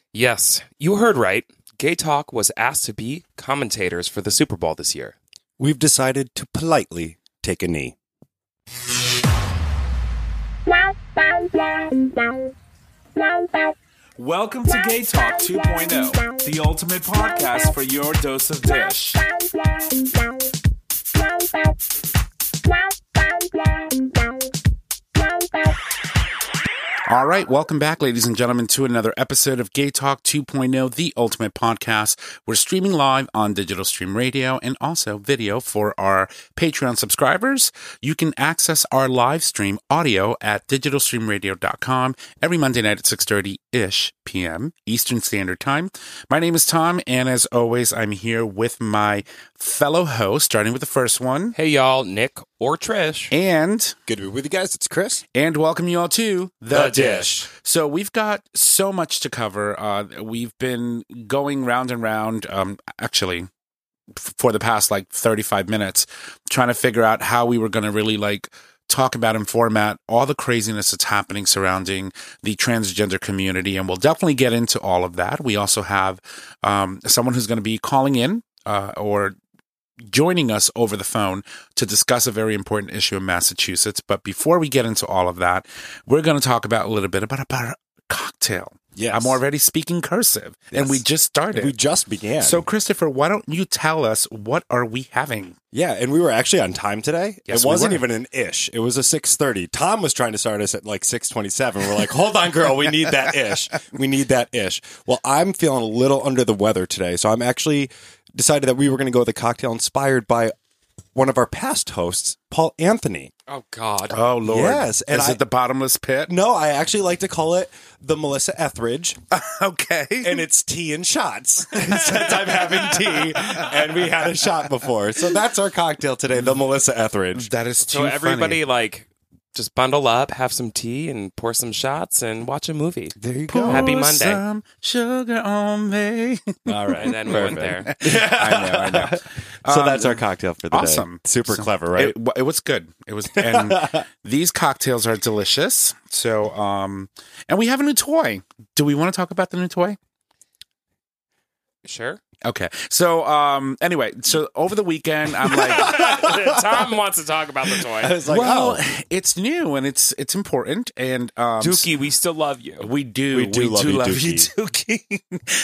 Yes, you heard right. Gay Talk was asked to be commentators for the Super Bowl this year. We've decided to politely take a knee. Welcome to Gay Talk 2.0, the ultimate podcast for your dose of dish. All right, welcome back, ladies and gentlemen, to another episode of Gay Talk 2.0, the ultimate podcast. We're streaming live on Digital Stream Radio and also video for our Patreon subscribers. You can access our live stream audio at digitalstreamradio.com every Monday night at 6:30-ish p.m. Eastern Standard Time. My name is Tom, and as always, I'm here with my fellow host, starting with the first one. Hey, y'all, Nick or Trish. And Good to be with you guys. It's Chris. And welcome you all to The Dish. So we've got so much to cover. We've been going round and round, actually, for the past 35 minutes, trying to figure out how we were going to really talk about and format all the craziness that's happening surrounding the transgender community. And we'll definitely get into all of that. We also have someone who's going to be calling in or joining us over the phone to discuss a very important issue in Massachusetts. But before we get into all of that, we're going to talk about a little bit about a cocktail. Yes. I'm already speaking cursive, and we just started. We just began. So, Christopher, why don't you tell us what are we having? Yeah, and we were actually on time today. Yes, it wasn't we were. even an ish. It was a 6:30. Tom was trying to start us at 6:27. We're like, hold on, girl. We need that ish. We need that ish. Well, I'm feeling a little under the weather today, so I'm actually decided that we were going to go with a cocktail inspired by one of our past hosts, Paul Anthony. Oh, God. Oh, Lord. Yes, and Is it the bottomless pit? No, I actually like to call it the Melissa Etheridge. Okay. And it's tea and shots. Since I'm having tea, and we had a shot before. So that's our cocktail today, the Melissa Etheridge. That is too So everybody, funny. just bundle up, have some tea, and pour some shots, and watch a movie. There you Pour go. Happy Monday. some sugar on me. All right. And then we went there. I know. So that's our cocktail for the Awesome. day. Super clever, right? It was good. It was, and these cocktails are delicious. So, and we have a new toy. Do we want to talk about the new toy? Sure. Okay. So, anyway, so over the weekend, I'm like, Tom wants to talk about the I toy. was like, well, oh, it's new and it's important, and Dookie, we still love you. we do We do love you, Dookie.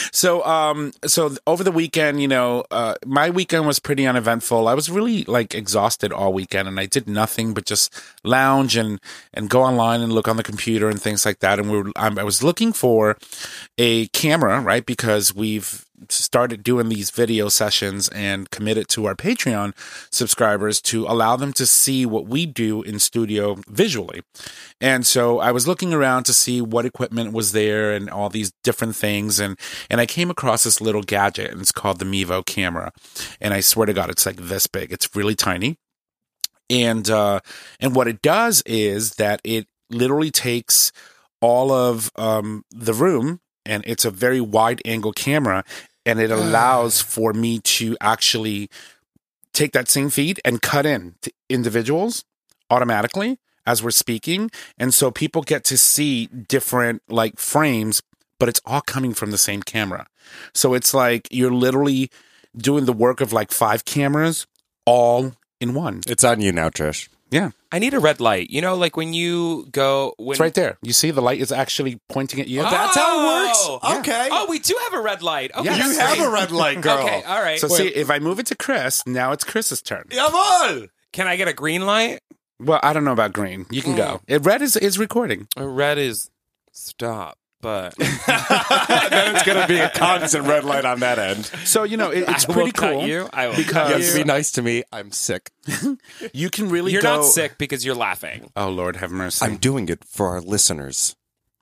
So over the weekend, my weekend was pretty uneventful. I was really exhausted all weekend, and I did nothing but just lounge and go online and look on the computer and things like that. And I was looking for a camera, right? Because we've started doing these video sessions and committed to our Patreon subscribers to allow them to see what we do in studio visually. And so I was looking around to see what equipment was there and all these different things. And I came across this little gadget, and it's called the Mevo camera. And I swear to God, it's this big. It's really tiny. And what it does is that it literally takes all of the room, and it's a very wide angle camera, and it allows for me to actually take that same feed and cut in to individuals automatically as we're speaking. And so people get to see different frames, but it's all coming from the same camera. So it's you're literally doing the work of 5 cameras all in one. it's on you now, Trish. Yeah. I need a red light. When you go... It's right there. You see the light is actually pointing at you. That's how it works. Yeah. Okay. Oh, we do have a red light. Okay, Yes. You that's have great. a red light, girl. Okay, all right. So see, if I move it to Chris, now it's Chris's turn. Jawohl. Can I get a green light? Well, I don't know about green. You can go. Red is recording. Red is stop, but... Then it's going to be a constant red light on that end. So, it's I will pretty cut cool. you. I will because- cut Yes, you. be nice to me. I'm sick. You can really You're go. not sick because you're laughing. Oh, Lord, have mercy. I'm doing it for our listeners.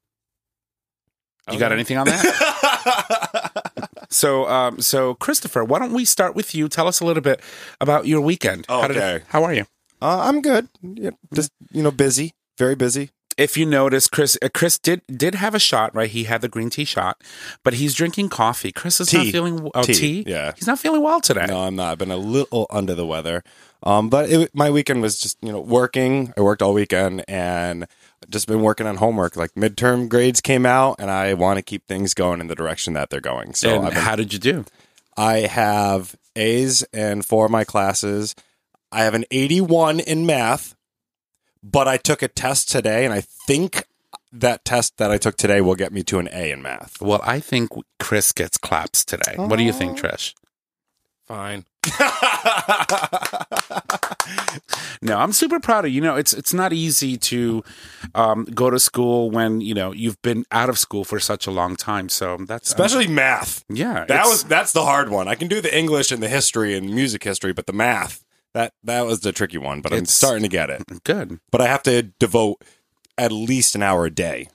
You got anything on that? So, Christopher, why don't we start with you? Tell us a little bit about your weekend. Okay. How are you? I'm good. Yeah, just, busy. Very busy. If you notice, Chris did have a shot, right? He had the green tea shot, but he's drinking coffee. Chris is not Tea. feeling Tea, yeah. He's not feeling well today. No, I'm not. I've been a little under the weather. But my weekend was just, working. I worked all weekend and just been working on homework. Like midterm grades came out, and I want to keep things going in the direction that they're going. So And how did you do? I have A's in 4 of my classes. I have an 81 in math, but I took a test today, and I think that test that I took today will get me to an A in math. Well, I think Chris gets claps today. What do you think, Trish? Fine. No, I'm super proud of you. Know, it's not easy to go to school when you've been out of school for such a long time. So that's Especially math. yeah. That's the hard one. I can do the English and the history and music history, but the math, that was the tricky one, but I'm It's- starting to get it. good. But I have to devote at least an hour a day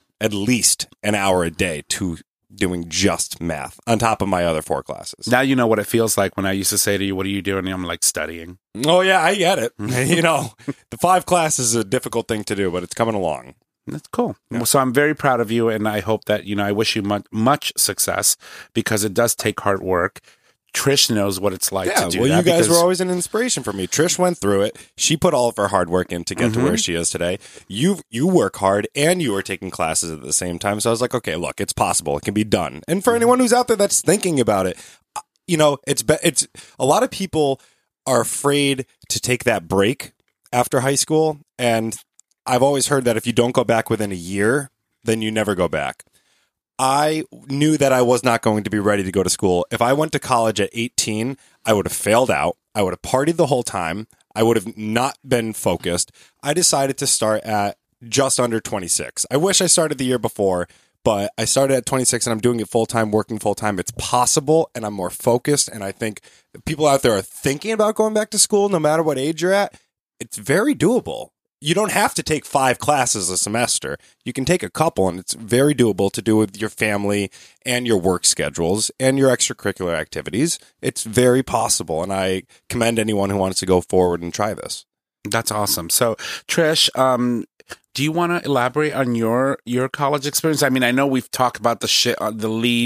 to doing just math on top of my other 4 classes. Now you know what it feels like when I used to say to you, "What are you doing?" And I'm like, studying. Oh yeah, I get it. The 5 classes is a difficult thing to do, but it's coming along. That's cool. So I'm very proud of you, and I hope that I wish you much success because it does take hard work. Trish knows what it's like Yeah, to do well, that. you guys because- were always an inspiration for me. Trish went through it. She put all of her hard work in to get to where she is today. You work hard, and you were taking classes at the same time. So I was like, okay, look, it's possible. It can be done. And for anyone who's out there that's thinking about it, it's a lot of people are afraid to take that break after high school. And I've always heard that if you don't go back within a year, then you never go back. I knew that I was not going to be ready to go to school. If I went to college at 18, I would have failed out. I would have partied the whole time. I would have not been focused. I decided to start at just under 26. I wish I started the year before, but I started at 26 and I'm doing it full-time, working full-time. It's possible, and I'm more focused. And I think people out there are thinking about going back to school, no matter what age you're at. It's very doable. You don't have to take 5 classes a semester. You can take a couple, and it's very doable to do with your family and your work schedules and your extracurricular activities. It's very possible, and I commend anyone who wants to go forward and try this. That's awesome. So, Trish, do you want to elaborate on your college experience? I mean, I know we've talked about the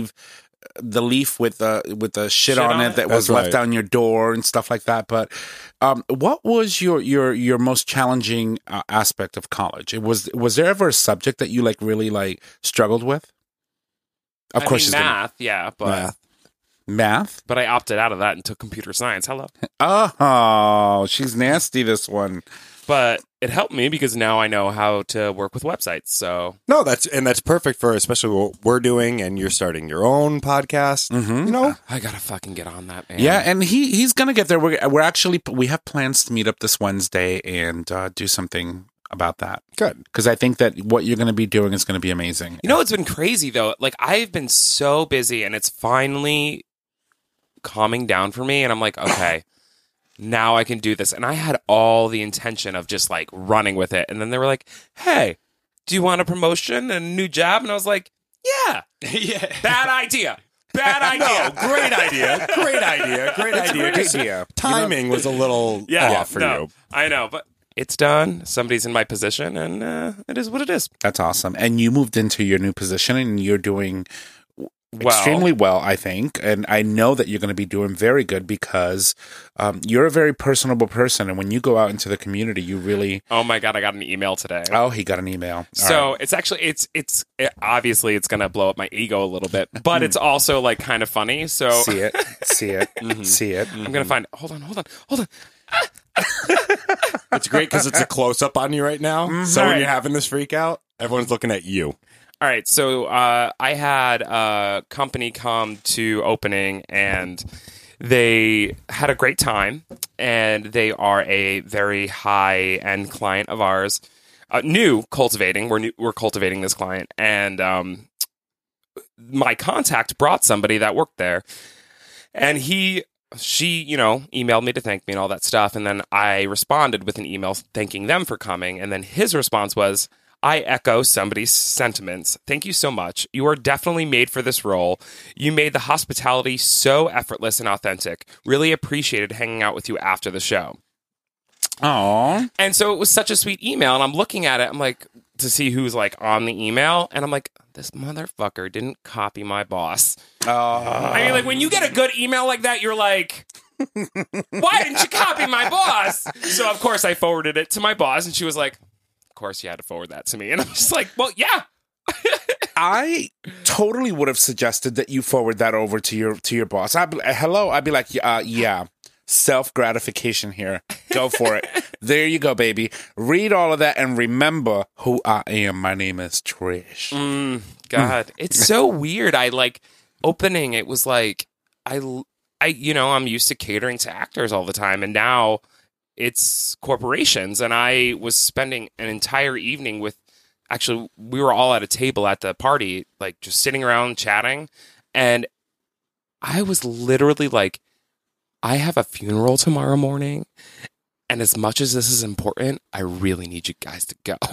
leaf with the shit on it that was That's left right. on your door and stuff like that. But what was your most challenging aspect of college? Was there ever a subject that you really struggled with? Of course, she's math, yeah, but math. but I opted out of that and took computer science. Hello. Oh, she's nasty. This one. But it helped me because now I know how to work with websites. So No, that's perfect for especially what we're doing, and you're starting your own podcast. I gotta fucking get on that, man. Yeah, and he's gonna get there. We have plans to meet up this Wednesday and do something about that. Good. Because I think that what you're going to be doing is going to be amazing. You know what's been crazy though? Like I've been so busy, and it's finally calming down for me, and I'm like, okay, now I can do this. And I had all the intention of just like running with it, and then they were like, hey, do you want a promotion and a new job? And I was like, yeah. Bad idea. Bad idea. Great idea. Great idea. Great idea. Great idea. Timing was a little off for you. I know, but it's done. Somebody's in my position, and it is what it is. That's awesome. And you moved into your new position, and you're doing extremely well, I think. And I know that you're going to be doing very good because you're a very personable person. And when you go out into the community, you really... Oh my God, I got an email today. Oh, he got an email. All So right. it's actually it's obviously it's gonna blow up my ego a little bit, but it's also like kind of funny. So See it. See it. See it. I'm gonna find. Hold on. It's great because it's a close up on you right now. So when Right. you're having this freak out, everyone's looking at you. All right, so I had a company come to opening, and they had a great time, and they are a very high-end client of ours. New cultivating, we're cultivating this client, and my contact brought somebody that worked there, and she emailed me to thank me and all that stuff, and then I responded with an email thanking them for coming, and then his response was, I echo somebody's sentiments. Thank you so much. You are definitely made for this role. You made the hospitality so effortless and authentic. Really appreciated hanging out with you after the show. Aww. And so it was such a sweet email, and I'm looking at it, I'm like, to see who's like on the email, and I'm like, this motherfucker didn't copy my boss. I mean, like when you get a good email like that, you're like, why didn't you copy my boss? So of course I forwarded it to my boss, and she was like, of course you had to forward that to me. And I'm just like, well, yeah. I totally would have suggested that you forward that over to your boss. I'd be like, yeah, self-gratification here. Go for it. There you go, baby. Read all of that and remember who I am. My name is Trish. God, it's so weird. I like opening. It was like, I'm used to catering to actors all the time. And now it's corporations. And I was spending an entire evening with, actually, we were all at a table at the party, like just sitting around chatting. And I was literally like, I have a funeral tomorrow morning. And as much as this is important, I really need you guys to go.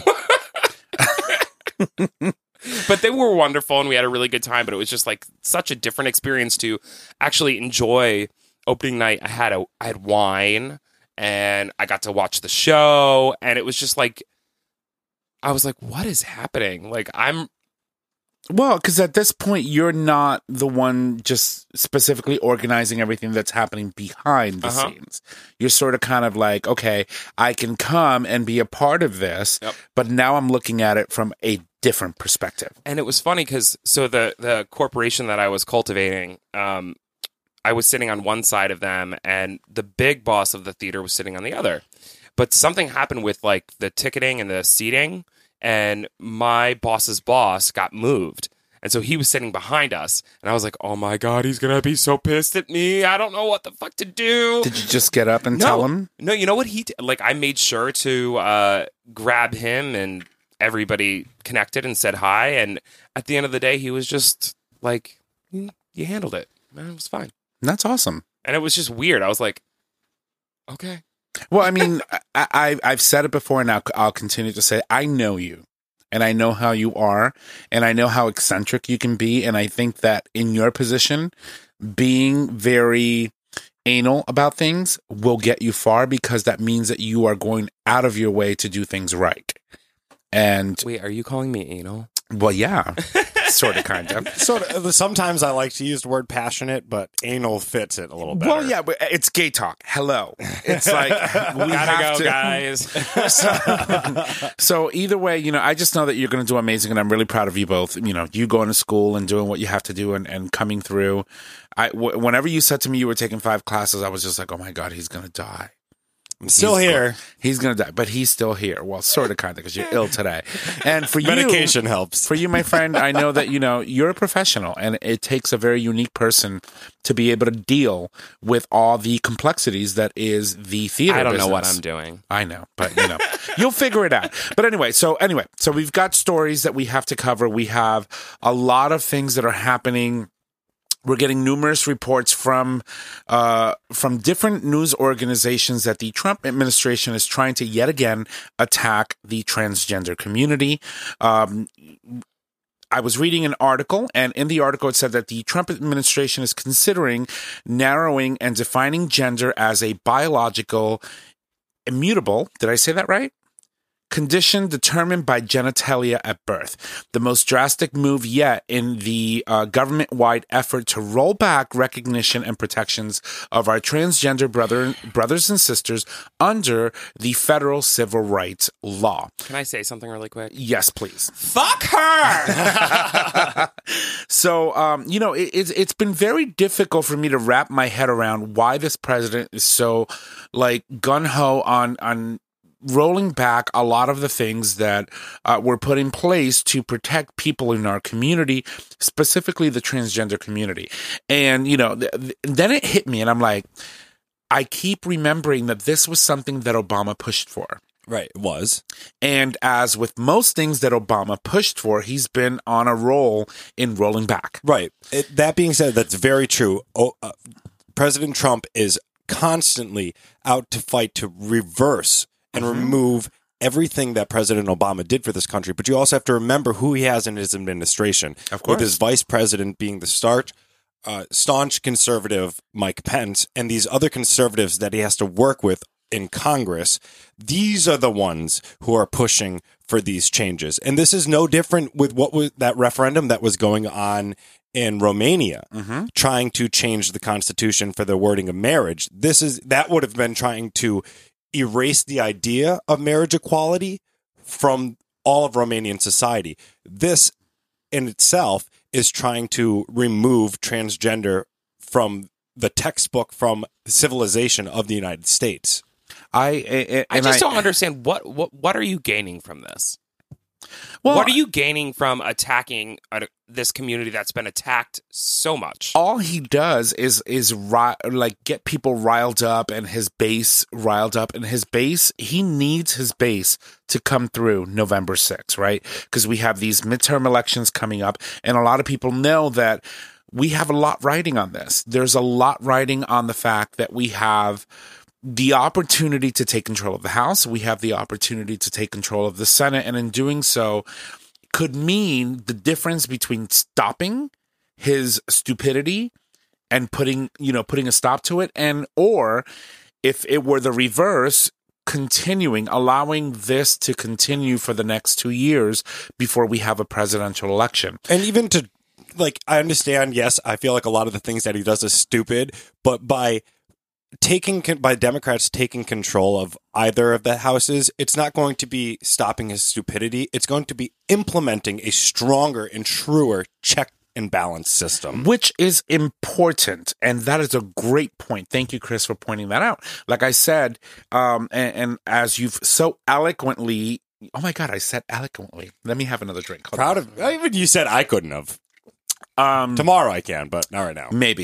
But they were wonderful and we had a really good time. But it was just like such a different experience to actually enjoy opening night. I had wine and I got to watch the show. And it was just like, I was like, what is happening? Like, Well, because at this point, you're not the one just specifically organizing everything that's happening behind the scenes. You're sort of kind of like, okay, I can come and be a part of this, but now I'm looking at it from a different perspective. And it was funny because, so the corporation that I was cultivating, I was sitting on one side of them and the big boss of the theater was sitting on the other. But something happened with like the ticketing and the seating, and my boss's boss got moved. And so he was sitting behind us, and I was like, oh my God, he's going to be so pissed at me. I don't know what the fuck to do. Did you just get up and tell him? No, you know what he did? Like, I made sure to grab him, and everybody connected and said hi. And at the end of the day, he was just like, you handled it. Man, it was fine. That's awesome. And it was just weird. I was like, okay. Well, I mean, I've said it before, and I'll continue to say it. I know you, and I know how you are, and I know how eccentric you can be, and I think that in your position, being very anal about things will get you far because that means that you are going out of your way to do things right. And wait, are you calling me anal? Well, yeah. Sort of, kind of. Sometimes I like to use the word passionate, but anal fits it a little better. Well, yeah, but it's gay talk. Hello. It's like, we gotta go, guys. So either way, I just know that you're going to do amazing, and I'm really proud of you both. You going to school and doing what you have to do and coming through. Whenever you said to me you were taking 5 classes, I was just like, oh my God, he's going to die. I'm still here. He's going to die, but he's still here. Well, sort of, kind of, because you're ill today. And for medication helps. For you, my friend, I know that, you're a professional, and it takes a very unique person to be able to deal with all the complexities that is the theater I don't business. know what I'm doing. I know, but, you'll figure it out. But anyway, so we've got stories that we have to cover. We have a lot of things that are happening. We're getting numerous reports from different news organizations that the Trump administration is trying to yet again attack the transgender community. I was reading an article, and in the article it said that the Trump administration is considering narrowing and defining gender as a biological immutable. Did I say that right? Condition determined by genitalia at birth. The most drastic move yet in the government-wide effort to roll back recognition and protections of our transgender brothers and sisters under the federal civil rights law. Can I say something really quick? Yes, please. Fuck her! So, it's been very difficult for me to wrap my head around why this president is so, like, gung-ho on rolling back a lot of the things that were put in place to protect people in our community, specifically the transgender community. And, then it hit me, and I'm like, I keep remembering that this was something that Obama pushed for. Right, it was. And as with most things that Obama pushed for, he's been on a roll in rolling back. Right. That being said, that's very true. President Trump is constantly out to fight to reverse and remove everything that President Obama did for this country. But you also have to remember who he has in his administration. Of course. With his vice president being the staunch conservative Mike Pence, and these other conservatives that he has to work with in Congress. These are the ones who are pushing for these changes. And this is no different with what was that referendum that was going on in Romania, trying to change the constitution for the wording of marriage. That would have been trying to erase the idea of marriage equality from all of Romanian society. This in itself is trying to remove transgender from the textbook, from the civilization of the United States. I just don't understand what are you gaining from this? Well, what are you gaining from attacking this community that's been attacked so much? All he does is get people riled up and his base riled up, and his base, he needs his base to come through November 6th, right? Because we have these midterm elections coming up, and a lot of people know that we have a lot riding on this. There's a lot riding on the fact that we have the opportunity to take control of the House. We have the opportunity to take control of the Senate. And in doing so could mean the difference between stopping his stupidity and putting a stop to it, or if it were the reverse, allowing this to continue for the next 2 years before we have a presidential election. And even to, I understand, yes, I feel like a lot of the things that he does is stupid, but by Democrats taking control of either of the houses, it's not going to be stopping his stupidity. It's going to be implementing a stronger and truer check and balance system. Which is important. And that is a great point. Thank you, Chris, for pointing that out. Like I said, and as you've so eloquently, oh my God, I said eloquently. Let me have another drink. Proud of, even you said I couldn't have. Tomorrow I can, but not right now. Maybe.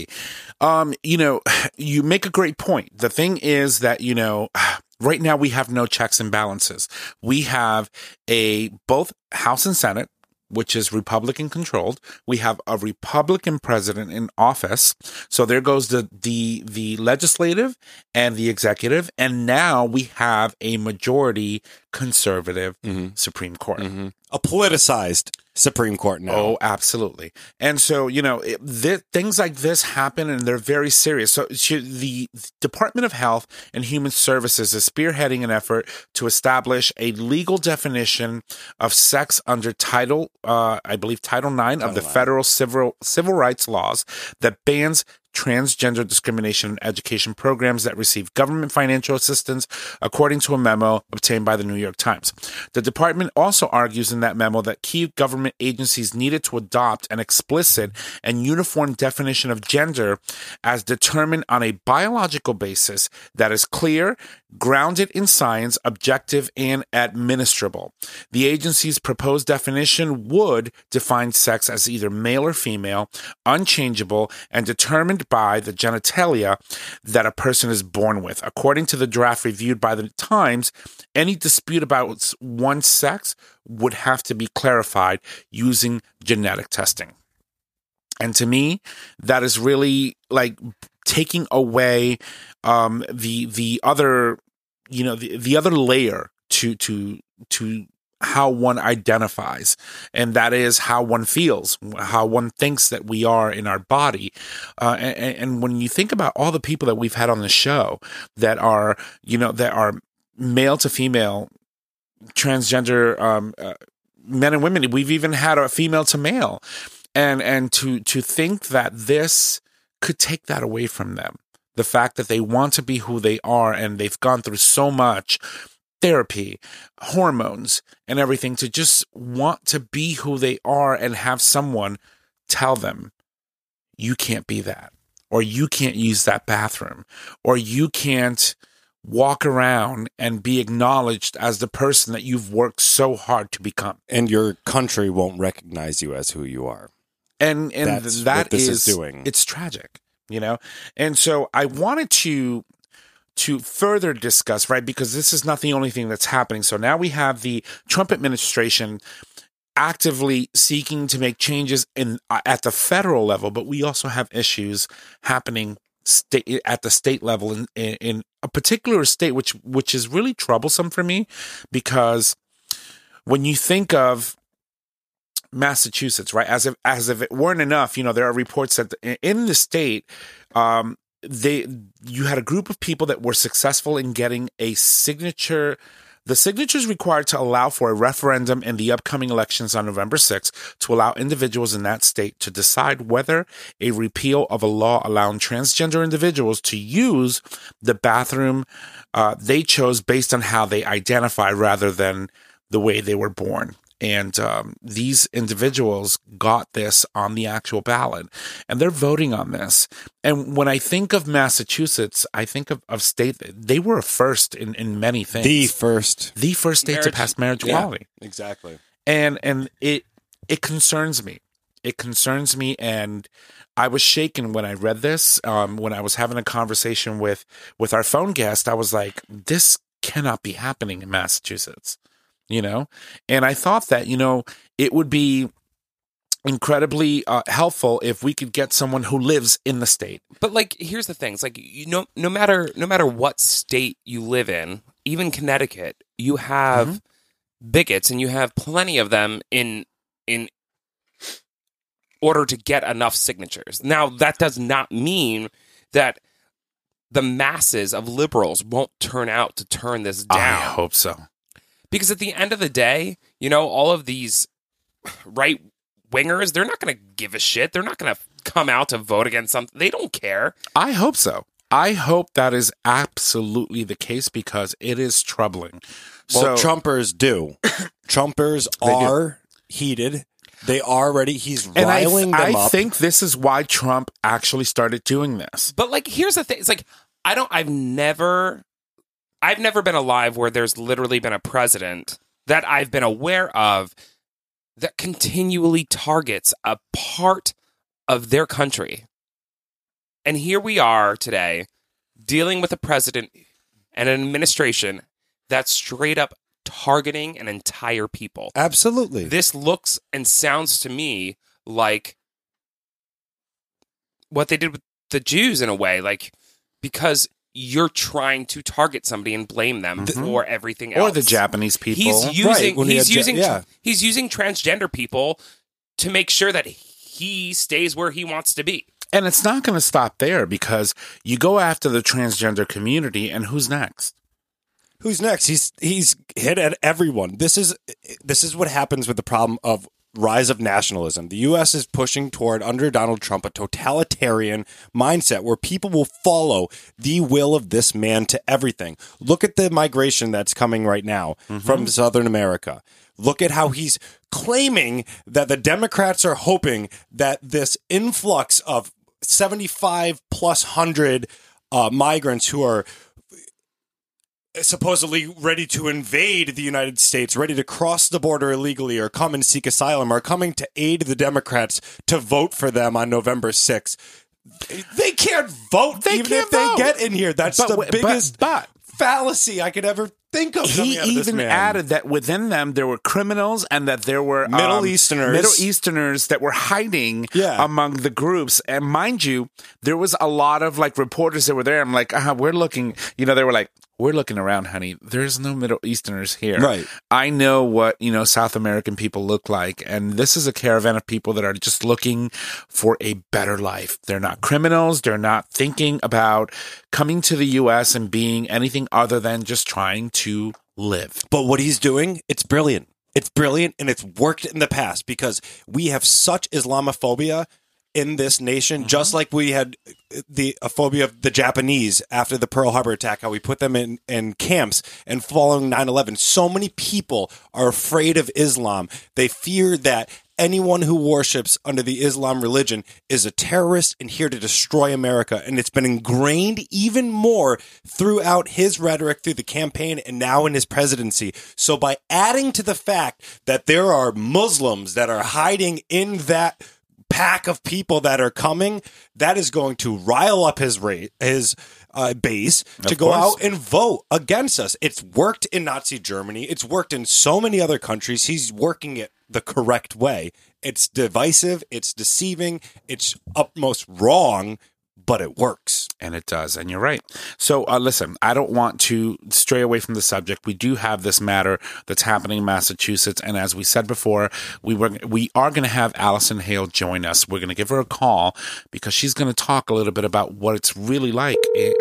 You make a great point. The thing is that, right now we have no checks and balances. We have both House and Senate, which is Republican controlled. We have a Republican president in office. So there goes the legislative and the executive. And now we have a majority conservative Supreme Court. Mm-hmm. A politicized Supreme Court now. Oh, absolutely. And so, things like this happen and they're very serious. So the Department of Health and Human Services is spearheading an effort to establish a legal definition of sex under Title IX of the federal civil rights laws that bans transgender discrimination in education programs that receive government financial assistance, according to a memo obtained by the New York Times. The department also argues in that memo that key government agencies needed to adopt an explicit and uniform definition of gender as determined on a biological basis that is clear, grounded in science, objective, and administrable. The agency's proposed definition would define sex as either male or female, unchangeable, and determined by the genitalia that a person is born with. According to the draft reviewed by the Times, any dispute about one's sex would have to be clarified using genetic testing. And to me, that is really taking away the other layer to how one identifies, and that is how one feels, how one thinks that we are in our body. And when you think about all the people that we've had on the show that are male to female, transgender men and women, we've even had a female to male, and to think that this could take that away from them. The fact that they want to be who they are and they've gone through so much therapy, hormones, and everything to just want to be who they are and have someone tell them, you can't be that, or you can't use that bathroom, or you can't walk around and be acknowledged as the person that you've worked so hard to become. And your country won't recognize you as who you are. And that's that what this is doing. It's tragic, And so I wanted to further discuss, right, because this is not the only thing that's happening. So now we have the Trump administration actively seeking to make changes at the federal level, but we also have issues happening at the state level in a particular state, which is really troublesome for me, because when you think of Massachusetts, right, as if it weren't enough, there are reports that in the state, you had a group of people that were successful in getting a signature. The signatures required to allow for a referendum in the upcoming elections on November 6th to allow individuals in that state to decide whether a repeal of a law allowing transgender individuals to use the bathroom they chose based on how they identify rather than the way they were born. And these individuals got this on the actual ballot, and they're voting on this. And when I think of Massachusetts, I think of state, they were a first in many things. The first state to pass marriage equality. Exactly. And it concerns me. It concerns me, and I was shaken when I read this. When I was having a conversation with our phone guest, I was like, this cannot be happening in Massachusetts. And I thought that, it would be incredibly helpful if we could get someone who lives in the state. But here's the thing. It's no matter what state you live in, even Connecticut, you have bigots, and you have plenty of them in order to get enough signatures. Now, that does not mean that the masses of liberals won't turn out to turn this down. I hope so. Because at the end of the day, all of these right wingers, they're not going to give a shit. They're not going to come out to vote against something. They don't care. I hope so. I hope that is absolutely the case, because it is troubling. Well, Trumpers do. Trumpers are heated. They are ready. He's riling them up. I think this is why Trump actually started doing this. But here's the thing. It's I've never been alive where there's literally been a president that I've been aware of that continually targets a part of their country. And here we are today dealing with a president and an administration that's straight up targeting an entire people. Absolutely. This looks and sounds to me like what they did with the Jews in a way, because you're trying to target somebody and blame them for everything else. Or the Japanese people. He's using transgender people to make sure that he stays where he wants to be. And it's not going to stop there, because you go after the transgender community, and who's next? Who's next? He's hit at everyone. This is what happens with the problem of rise of nationalism. The U.S. is pushing toward, under Donald Trump, a totalitarian mindset where people will follow the will of this man to everything. Look at the migration that's coming right now from Southern America. Look at how he's claiming that the Democrats are hoping that this influx of 75 plus 100 migrants who are supposedly ready to invade the United States, ready to cross the border illegally or come and seek asylum, are coming to aid the Democrats to vote for them on November 6th. They can't vote even if they get in here. That's the biggest fallacy I could ever think of. He even added that within them there were criminals, and that there were Middle Easterners that were hiding among the groups. And mind you, there was a lot of reporters that were there. I'm like, we're looking. They were like, we're looking around, honey. There's no Middle Easterners here. Right. I know what, South American people look like. And this is a caravan of people that are just looking for a better life. They're not criminals. They're not thinking about coming to the U.S. and being anything other than just trying to live. But what he's doing, it's brilliant. It's brilliant, and it's worked in the past, because we have such Islamophobia in this nation, just like we had the phobia of the Japanese after the Pearl Harbor attack, how we put them in camps, and following 9/11. So many people are afraid of Islam. They fear that anyone who worships under the Islam religion is a terrorist and here to destroy America. And it's been ingrained even more throughout his rhetoric, through the campaign, and now in his presidency. So by adding to the fact that there are Muslims that are hiding in that pack of people that are coming, that is going to rile up his base to go out and vote against us. It's worked in Nazi Germany. It's worked in so many other countries. He's working it the correct way. It's divisive. It's deceiving. It's utmost wrong, but it works. And it does. And you're right. So listen, I don't want to stray away from the subject. We do have this matter that's happening in Massachusetts. And as we said before, we are going to have Allison Hale join us. We're going to give her a call, because she's going to talk a little bit about what it's really like,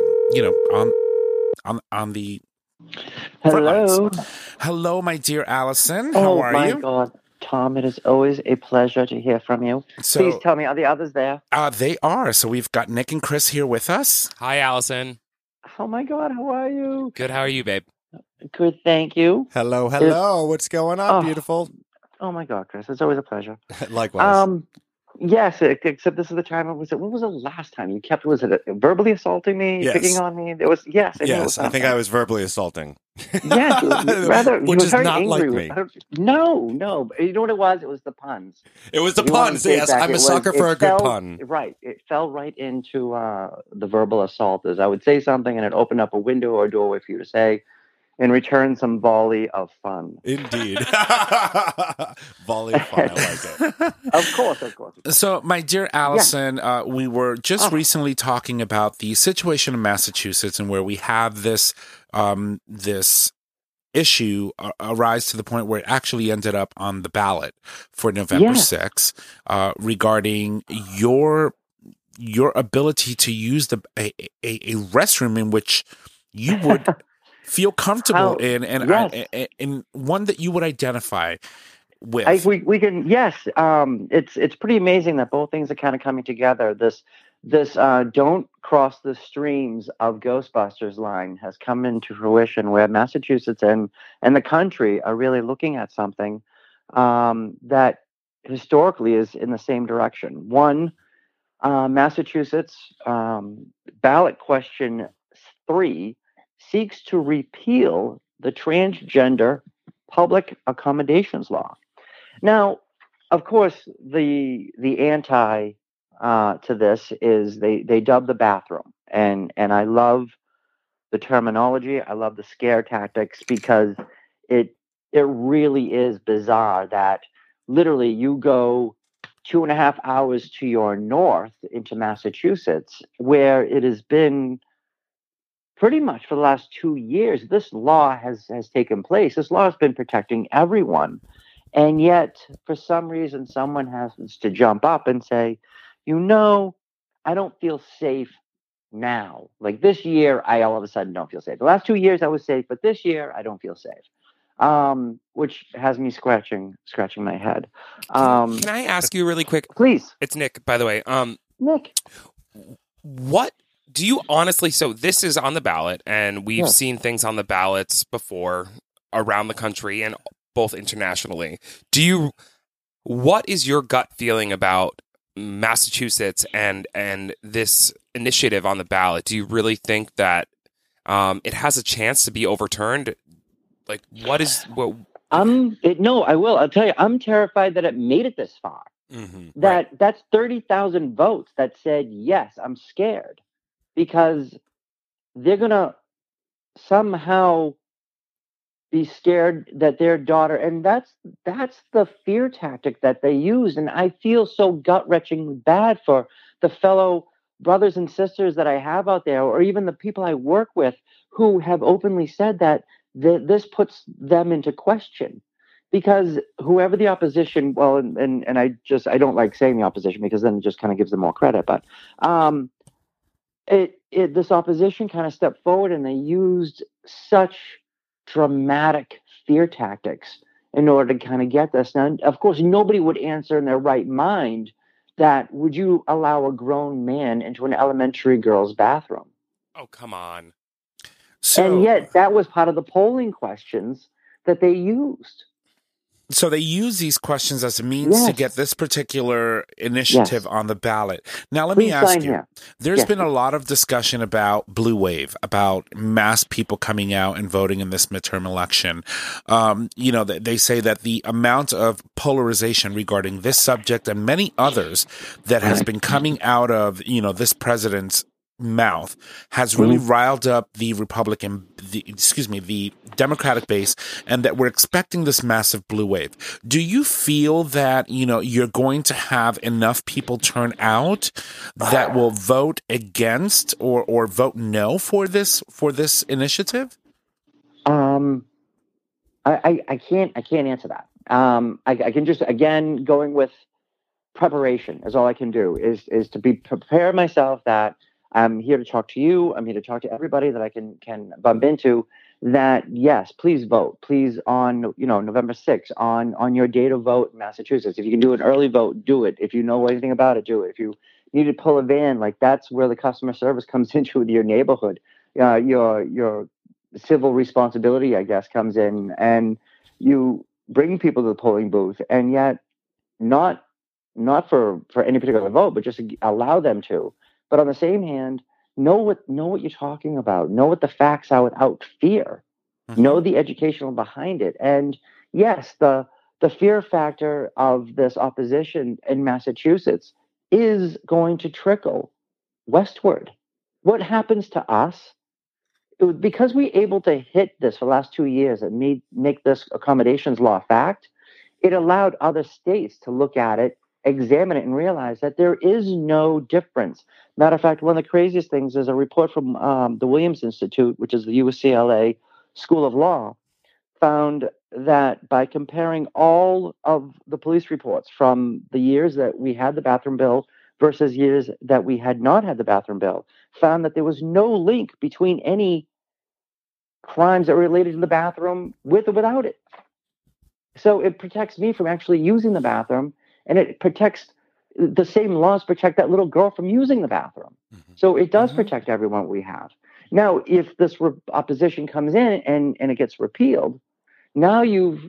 on the Hello. Hello, my dear Allison. How are you? Oh, my God. Tom, it is always a pleasure to hear from you. So, please tell me, are the others there? They are. So we've got Nick and Chris here with us. Hi, Allison. Oh, my God. How are you? Good. How are you, babe? Good, thank you. Hello, It's hello. What's going on, oh, beautiful? oh my God, Chris, it's always a pleasure. Likewise. Yes, except this is the time. When was the last time you kept? Was it verbally assaulting me, picking Yes. on me? There was yes, I knew it was Yes, I think I something. was verbally assaulting. Yes, rather he Which was is very not angry. like me. No. You know what it was? It was the puns. It was the If you want to puns. take Yes, back, I'm a sucker for a good pun. Right, it fell right into the verbal assault. As I would say something, and it opened up a window or a doorway for you to say, in return, some volley of fun. Indeed. Volley of fun. I like it. Of course. So, my dear Allison, we were just Oh. recently talking about the situation in Massachusetts, and where we have this this issue arise to the point where it actually ended up on the ballot for November Yes. 6th, regarding your ability to use a restroom in which you would feel comfortable How- in, and yes. and one that you would identify with. We can yes. It's pretty amazing that both things are kind of coming together. This don't cross the streams of Ghostbusters line has come into fruition, where Massachusetts and the country are really looking at something that historically is in the same direction. One, Massachusetts ballot question 3 seeks to repeal the transgender public accommodations law. Now, of course, the anti to this is they dub the bathroom, and I love the terminology. I love the scare tactics, because it really is bizarre that literally you go 2.5 hours to your north into Massachusetts, where it has been pretty much for the last 2 years, this law has taken place. This law has been protecting everyone. And yet, for some reason, someone has to jump up and say, I don't feel safe now. Like this year, I all of a sudden don't feel safe. The last 2 years, I was safe, but this year, I don't feel safe. Which has me scratching my head. Can I ask you really quick? Please, It's Nick, by the way. Nick. What do you honestly? So this is on the ballot, and we've Yes. seen things on the ballots before around the country and both internationally. What is your gut feeling about Massachusetts and this initiative on the ballot? Do you really think that it has a chance to be overturned? Like, what? No, I will. I'll tell you, I'm terrified that it made it this far. Mm-hmm. That's 30,000 votes that said yes. I'm scared because they're gonna somehow be scared that their daughter, and that's the fear tactic that they use. And I feel so gut wrenching bad for the fellow brothers and sisters that I have out there, or even the people I work with, who have openly said that this puts them into question. Because whoever the opposition, well, and I don't like saying the opposition, because then it just kind of gives them more credit. But this opposition kind of stepped forward, and they used such dramatic fear tactics in order to kind of get this. Now, of course, nobody would answer in their right mind that, would you allow a grown man into an elementary girl's bathroom? Oh, come on. And yet that was part of the polling questions that they used. So they use these questions as a means to get this particular initiative on the ballot. Now, let me ask you, there's been a lot of discussion about blue wave, about mass people coming out and voting in this midterm election. They say that the amount of polarization regarding this subject and many others that has been coming out of, this president's mouth has really riled up the the Democratic base, and that we're expecting this massive blue wave. Do you feel that, you're going to have enough people turn out that will vote against or vote no for this initiative? I can't answer that. I can just, again, going with preparation is all I can do, is to prepare myself that I'm here to talk to you. I'm here to talk to everybody that I can bump into. That yes, please vote. Please, on November 6th, on your day to vote in Massachusetts. If you can do an early vote, do it. If you know anything about it, do it. If you need to pull a van, like, that's where the customer service comes into your neighborhood. Your civil responsibility, I guess, comes in, and you bring people to the polling booth, and yet not for any particular vote, but just allow them to. But on the same hand, know what you're talking about. Know what the facts are without fear. Know the educational behind it. And yes, the fear factor of this opposition in Massachusetts is going to trickle westward. What happens to us? Because we able to hit this for the last 2 years and make this accommodations law fact, it allowed other states to look at it, examine it, and realize that there is no difference. Matter of fact, one of the craziest things is a report from the Williams Institute, which is the UCLA School of Law, found that by comparing all of the police reports from the years that we had the bathroom bill versus years that we had not had the bathroom bill, found that there was no link between any crimes that were related to the bathroom with or without it. So it protects me from actually using the bathroom, and it protects the same laws protect that little girl from using the bathroom. So it does protect everyone we have. Now, if this opposition comes in and it gets repealed, now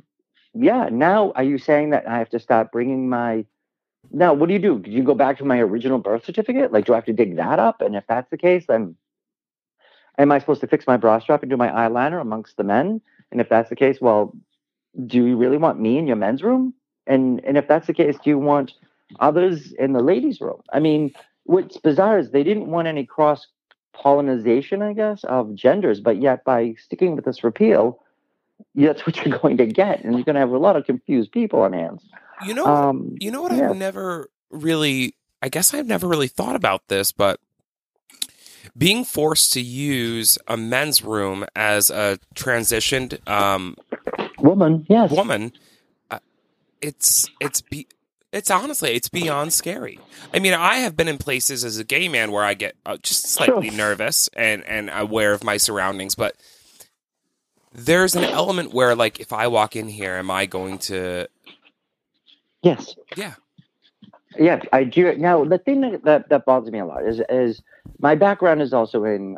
now are you saying that I have to start bringing now what do you do? Do you go back to my original birth certificate? Like, do I have to dig that up? And if that's the case, then am I supposed to fix my bra strap and do my eyeliner amongst the men? And if that's the case, well, do you really want me in your men's room? And if that's the case, do you want others in the ladies' room? I mean, what's bizarre is they didn't want any cross pollination, I guess, of genders, but yet by sticking with this repeal, that's what you're going to get, and you're going to have a lot of confused people on hands. You know what? I've never really thought about this, but being forced to use a men's room as a transitioned woman, it's honestly, it's beyond scary. I mean, I have been in places as a gay man where I get just slightly nervous and aware of my surroundings, but there's an element where, like, if I walk in here, am I going to? Yes. Yeah, I do. Now, the thing that bothers me a lot is my background is also in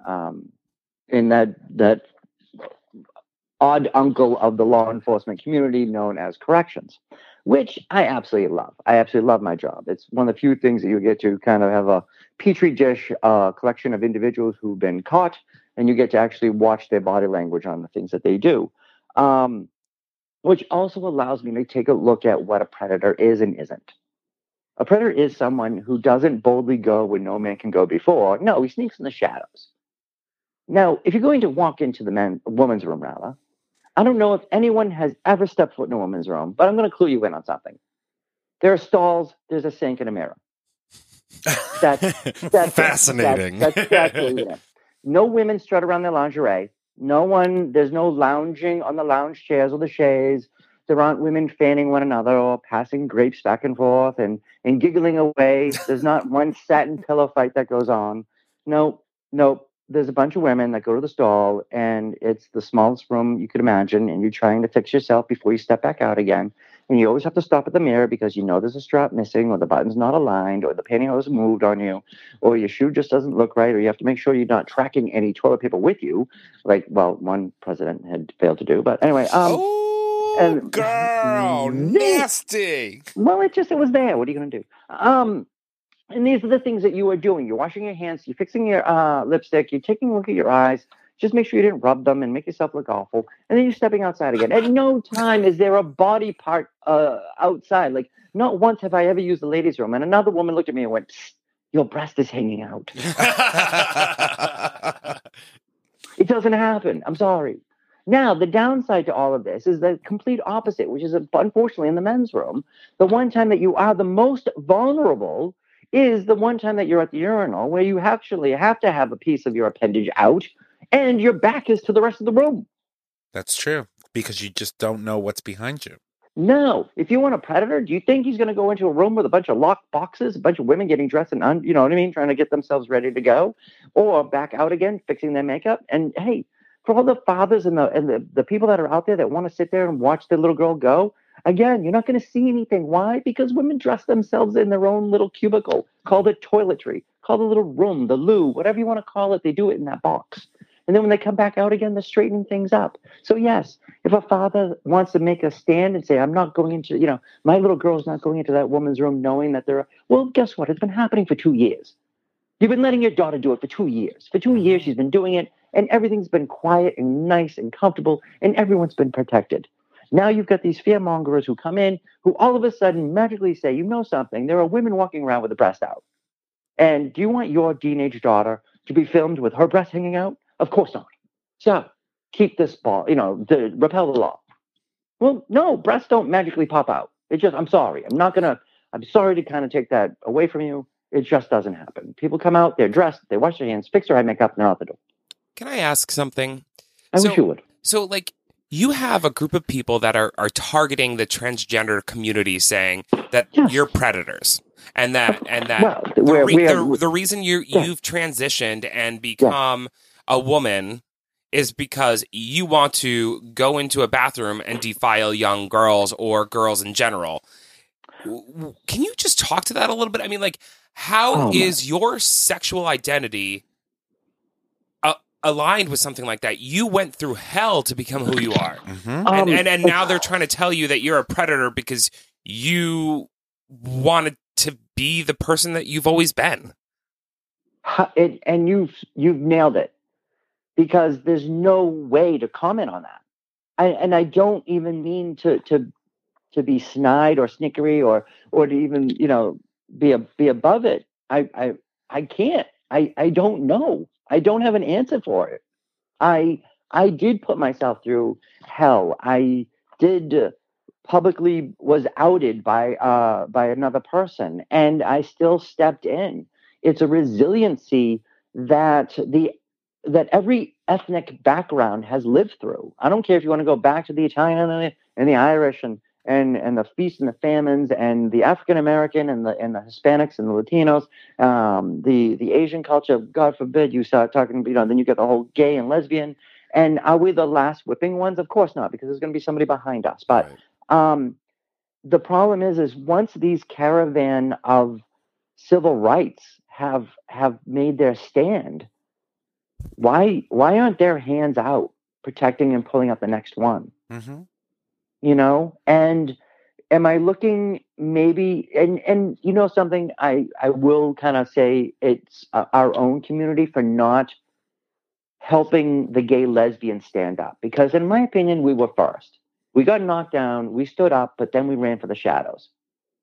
that odd uncle of the law enforcement community known as corrections, which I absolutely love. I absolutely love my job. It's one of the few things that you get to kind of have a petri dish collection of individuals who've been caught, and you get to actually watch their body language on the things that they do, which also allows me to take a look at what a predator is and isn't. A predator is someone who doesn't boldly go where no man can go before. No, he sneaks in the shadows. Now, if you're going to walk into the woman's room, rather, I don't know if anyone has ever stepped foot in a woman's room, but I'm going to clue you in on something. There are stalls, there's a sink and a mirror. That's fascinating. That's no women strut around their lingerie. There's no lounging on the lounge chairs or the chaise. There aren't women fanning one another or passing grapes back and forth and giggling away. There's not one satin pillow fight that goes on. No. There's a bunch of women that go to the stall, and it's the smallest room you could imagine, and you're trying to fix yourself before you step back out again. And you always have to stop at the mirror because you know there's a strap missing, or the button's not aligned, or the pantyhose moved on you, or your shoe just doesn't look right, or you have to make sure you're not tracking any toilet paper with you, like, well, one president had failed to do. But anyway, girl, nasty. Well, it was there. What are you going to do? And these are the things that you are doing. You're washing your hands. You're fixing your lipstick. You're taking a look at your eyes. Just make sure you didn't rub them and make yourself look awful. And then you're stepping outside again. At no time is there a body part outside. Like, not once have I ever used the ladies' room. And another woman looked at me and went, "Psst, your breast is hanging out." It doesn't happen. I'm sorry. Now, the downside to all of this is the complete opposite, which is, unfortunately, in the men's room, the one time that you are the most vulnerable is the one time that you're at the urinal, where you actually have to have a piece of your appendage out and your back is to the rest of the room. That's true, because you just don't know what's behind you. No. If you want a predator, do you think he's going to go into a room with a bunch of locked boxes, a bunch of women getting dressed and, you know what I mean, trying to get themselves ready to go, or back out again, fixing their makeup? And hey, for all the fathers and the people that are out there that want to sit there and watch their little girl go, again, you're not going to see anything. Why? Because women dress themselves in their own little cubicle. Call it toiletry. Call the little room, the loo, whatever you want to call it. They do it in that box. And then when they come back out again, they're straightening things up. So yes, if a father wants to make a stand and say, I'm not going into, my little girl's not going into that woman's room knowing that well, guess what? It's been happening for 2 years. You've been letting your daughter do it for 2 years. For 2 years, she's been doing it, and everything's been quiet and nice and comfortable, and everyone's been protected. Now you've got these fearmongers who come in, who all of a sudden magically say, you know something, there are women walking around with the breast out. And do you want your teenage daughter to be filmed with her breast hanging out? Of course not. So keep this ball, repel the law. Well, no, breasts don't magically pop out. I'm sorry. I'm sorry to kind of take that away from you. It just doesn't happen. People come out, they're dressed, they wash their hands, fix their eye makeup, and they're out the door. Can I ask something? I wish you would. So, you have a group of people that are targeting the transgender community, saying that you're predators, and that the reason you've transitioned and become a woman is because you want to go into a bathroom and defile young girls or girls in general. Can you just talk to that a little bit? I mean, how is your sexual identity aligned with something like that? You went through hell to become who you are. Mm-hmm. And now they're trying to tell you that you're a predator because you wanted to be the person that you've always been. And you've nailed it, because there's no way to comment on that. I don't even mean to be snide or snickery or to even, be above it. I can't. I don't know. I don't have an answer for it. I did put myself through hell. I did publicly was outed by another person, and I still stepped in. It's a resiliency that every ethnic background has lived through. I don't care if you want to go back to the Italian and the Irish and the feasts and the famines and the African American and the Hispanics and the Latinos, the Asian culture. God forbid you start talking, then you get the whole gay and lesbian. And are we the last whipping ones? Of course not, because there's going to be somebody behind us. But the problem is once these caravan of civil rights have made their stand, why aren't their hands out protecting and pulling up the next one? Mm-hmm. And am I looking maybe, and something, I will kind of say it's our own community for not helping the gay lesbian stand up, because in my opinion, we were first. We got knocked down, we stood up, but then we ran for the shadows.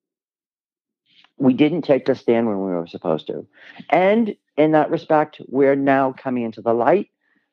We didn't take the stand when we were supposed to. And in that respect, we're now coming into the light.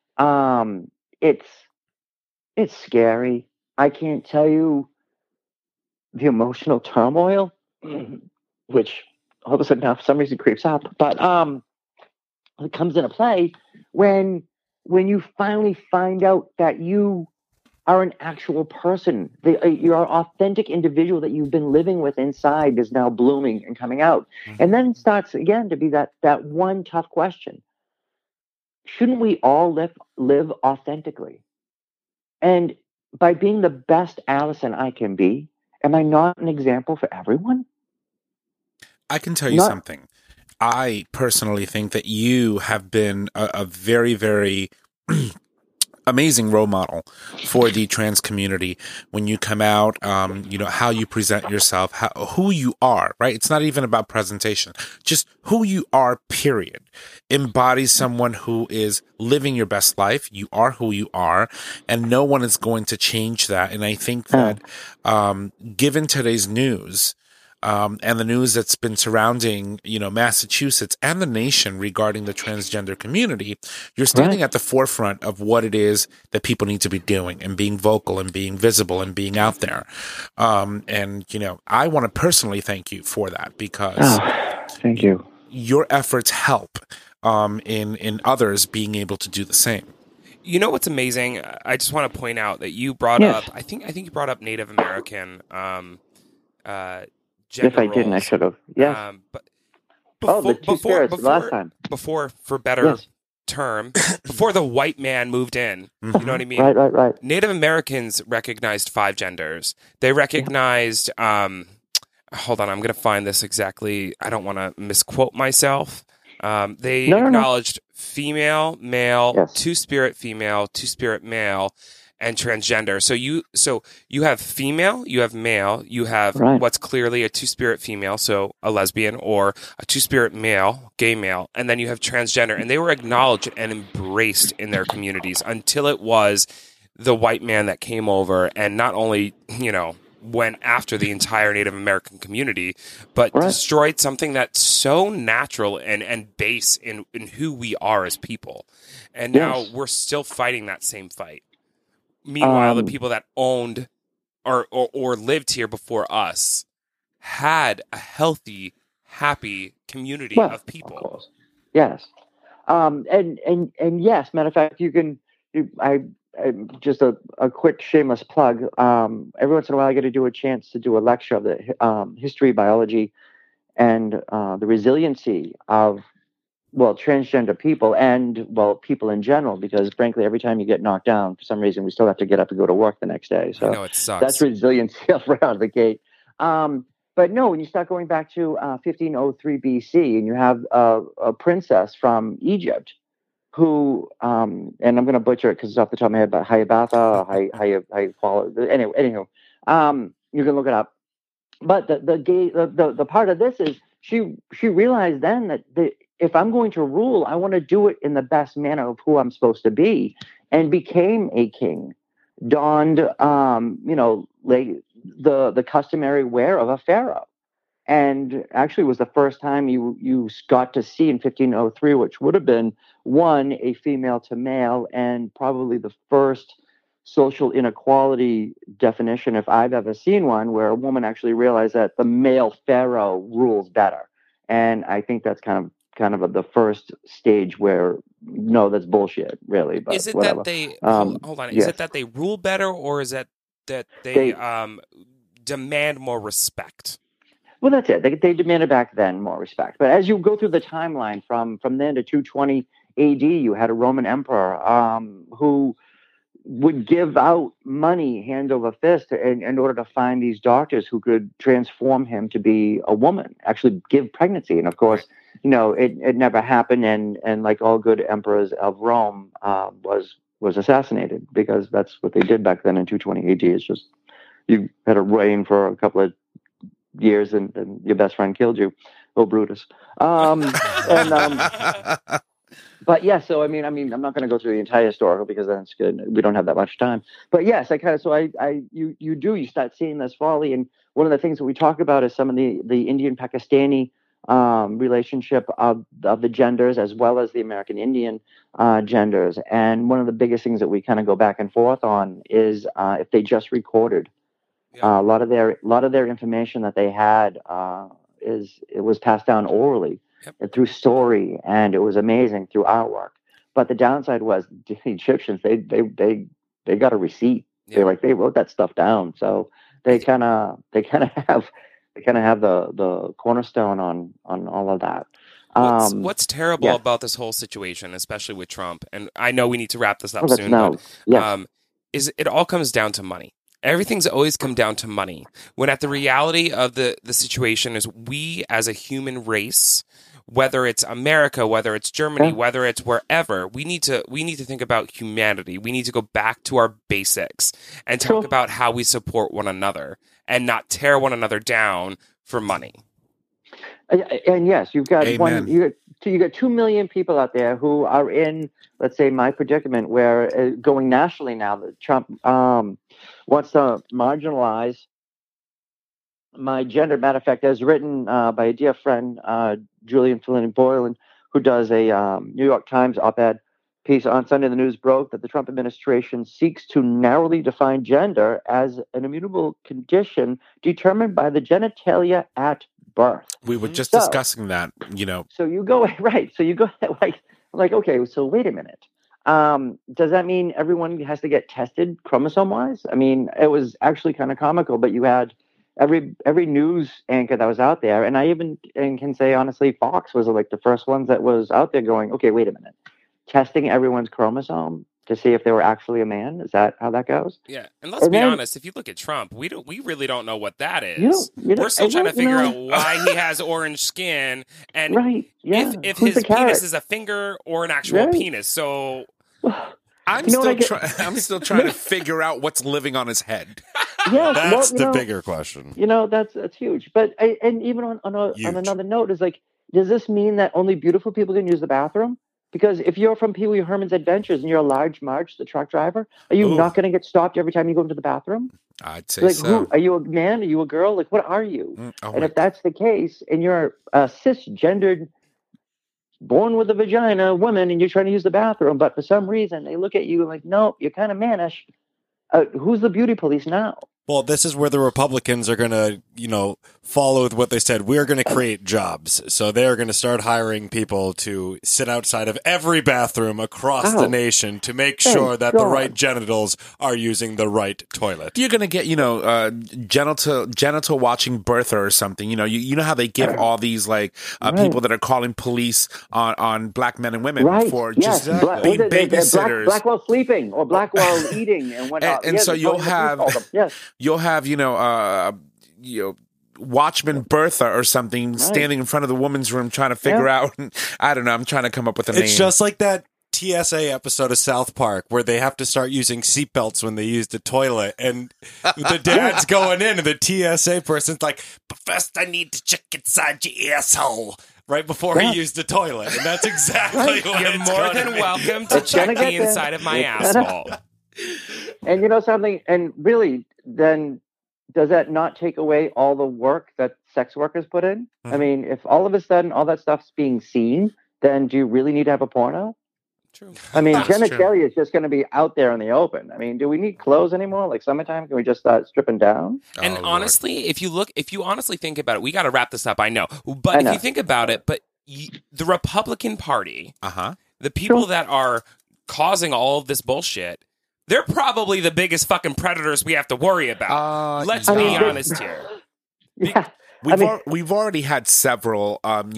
It's scary. I can't tell you the emotional turmoil, which all of a sudden now for some reason creeps up. But it comes into play when you finally find out that you are an actual person. Your authentic individual that you've been living with inside is now blooming and coming out. Mm-hmm. And then it starts again to be that one tough question. Shouldn't we all live authentically? And by being the best Allison I can be, am I not an example for everyone? I can tell you something. I personally think that you have been a very, very amazing role model for the trans community when you come out, how you present yourself, who you are, right? It's not even about presentation, just who you are, period. Embodies someone who is living your best life. You are who you are, and no one is going to change that. And I think that, given today's news, and the news that's been surrounding, Massachusetts and the nation regarding the transgender community, you're standing at the forefront of what it is that people need to be doing and being vocal and being visible and being out there. I want to personally thank you for that, because thank you. Your efforts help in others being able to do the same. You know what's amazing? I just want to point out that you brought up, I think you brought up Native American if I didn't, I should have. Yes. But the two spirits last time. Before, for better term, before the white man moved in, you know what I mean? Right. Native Americans recognized 5 genders. They recognized, hold on, I'm going to find this exactly. I don't want to misquote myself. They No. acknowledged female, male, Yes. two-spirit female, two-spirit male, and transgender. So you have female, you have male, you have Right. what's clearly a two-spirit female, so a lesbian, or a two-spirit male, gay male, and then you have transgender. And they were acknowledged and embraced in their communities until it was the white man that came over and not only, went after the entire Native American community, but Right. destroyed something that's so natural and base in who we are as people. And now Yes. we're still fighting that same fight. Meanwhile, the Um, people that owned or lived here before us had a healthy, happy community Well, of people. Of course. Yes. And yes, matter of fact, I just a quick shameless plug. Every once in a while, I get to do a chance to do a lecture of the history, biology, and the resiliency of transgender people and people in general. Because frankly, every time you get knocked down, for some reason, we still have to get up and go to work the next day. I So know it sucks. that's resiliency right out of the gate. But no, when you start going back to 1503 BC, and you have a princess from Egypt who, and I'm going to butcher it because it's off the top of my head, but Hiawatha, anyway, you can look it up. But the part of this is she realized then that if I'm going to rule, I want to do it in the best manner of who I'm supposed to be, and became a king, donned like the customary wear of a pharaoh, and actually was the first time you got to see in 1503, which would have been a female to male, and probably the first social inequality definition, if I've ever seen one, where a woman actually realized that the male pharaoh rules better. And I think that's kind of the first stage where no, that's bullshit, really. But Is it whatever. that they hold on? Is Yes. it that they rule better, or is it that they They- demand more respect? Well, that's it. They demanded back then more respect. But as you go through the timeline from then to 220 AD, you had a Roman emperor who would give out money hand over fist in order to find these doctors who could transform him to be a woman, actually give pregnancy. And of course, it never happened. And like all good emperors of Rome, was assassinated, because that's what they did back then in 220 AD. It's just you had a reign for a couple of years and your best friend killed you. Oh, Brutus. But yeah, so I mean, I'm not going to go through the entire historical because that's good. We don't have that much time. But yes, you start seeing this folly, and one of the things that we talk about is some of the Indian Pakistani relationship of the genders, as well as the American Indian genders. And one of the biggest things that we kind of go back and forth on is if they just recorded. Yeah. A lot of their information that they had it was passed down orally. Yep. And through story, and it was amazing through artwork. But the downside was the Egyptians they got a receipt. Yeah. They wrote that stuff down, so they kind of have the cornerstone on all of that. What's terrible yeah. about this whole situation, especially with Trump, and I know we need to wrap this up Well, soon, no, yes. but is it all comes down to money. Everything's always come down to money. When at the reality of the situation is we as a human race, whether it's America, whether it's Germany, whether it's wherever, we need to think about humanity. We need to go back to our basics and talk about how we support one another and not tear one another down for money. And yes, you've got Amen. you got 2 million people out there who are in, let's say, my predicament, where going nationally now that Trump wants to marginalize my gender. Matter of fact, as written by a dear friend, Julian Flynn Boylan, who does a New York Times op-ed piece on Sunday. The news broke that the Trump administration seeks to narrowly define gender as an immutable condition determined by the genitalia at birth. We were just So- discussing that, So you go right. So you go like okay. So wait a minute. Does that mean everyone has to get tested chromosome wise? I mean, it was actually kind of comical, but you had every news anchor that was out there, and I even can say honestly, Fox was like the first ones that was out there going, okay, wait a minute, testing everyone's chromosome. to see if they were actually a man. Is that how that goes? Yeah, and let's And be then- honest. If you look at Trump, we really don't know what that is. You don't- We're still and trying to you figure know- out why he has orange skin, and Right? Yeah. if Who's his the carrot? penis is a finger or an actual Right. penis. So I'm You know what still I get- I'm still trying to figure out what's living on his head. Yes, That's well, the you know, bigger question. You know, that's huge. But and even on Huge. another note is like, does this mean that only beautiful people can use the bathroom? Because if you're from Pee Wee Herman's Adventures and you're a large Marge, the truck driver, are you Ooh. not going to get stopped every time you go into the bathroom? I'd say Like, so. who are you? A man? Are you a girl? Like, what are you? Oh, And my if that's the case, and you're a cisgendered, born with a vagina woman, and you're trying to use the bathroom, but for some reason they look at you like, no, you're kind of mannish. Who's the beauty police now? Well, this is where the Republicans are going to, follow with what they said. We're going to create jobs. So they're going to start hiring people to sit outside of every bathroom across the Oh. nation to make Thank sure that the God. right genitals are using the right toilet. You're gonna get, genital watching birther or something. You know how they give all these like Right. people that are calling police on black men and women Right? for Yes. just Black, being was it babysitters. black while sleeping or black while eating and whatnot. And so that's you'll what the police have- call them. Yes. You'll have watchman Bertha or something standing in front of the woman's room trying to figure out. I don't know. I'm trying to come up with a name. It's just like that TSA episode of South Park where they have to start using seatbelts when they use the toilet, and the dad's going in, and the TSA person's like, "But first, I need to check inside your asshole." Right before he used the toilet, and that's exactly what you're it's more gonna than be. welcome to It's check gonna the get there. inside of my It's gonna- asshole. And you know something? And really, then does that not take away all the work that sex workers put in? I mean, if all of a sudden all that stuff's being seen, then do you really need to have a porno? True. I mean, That's true. genitalia is just going to be out there in the open. I mean, do we need clothes anymore? Like summertime, can we just start stripping down? And Oh, Lord. honestly, if you honestly think about it, we got to wrap this up. I know, but I if know. you think about it, the Republican Party, the people Sure. that are causing all of this bullshit, they're probably the biggest fucking predators we have to worry about. Let's I be mean, honest here. Yeah. We've already had several,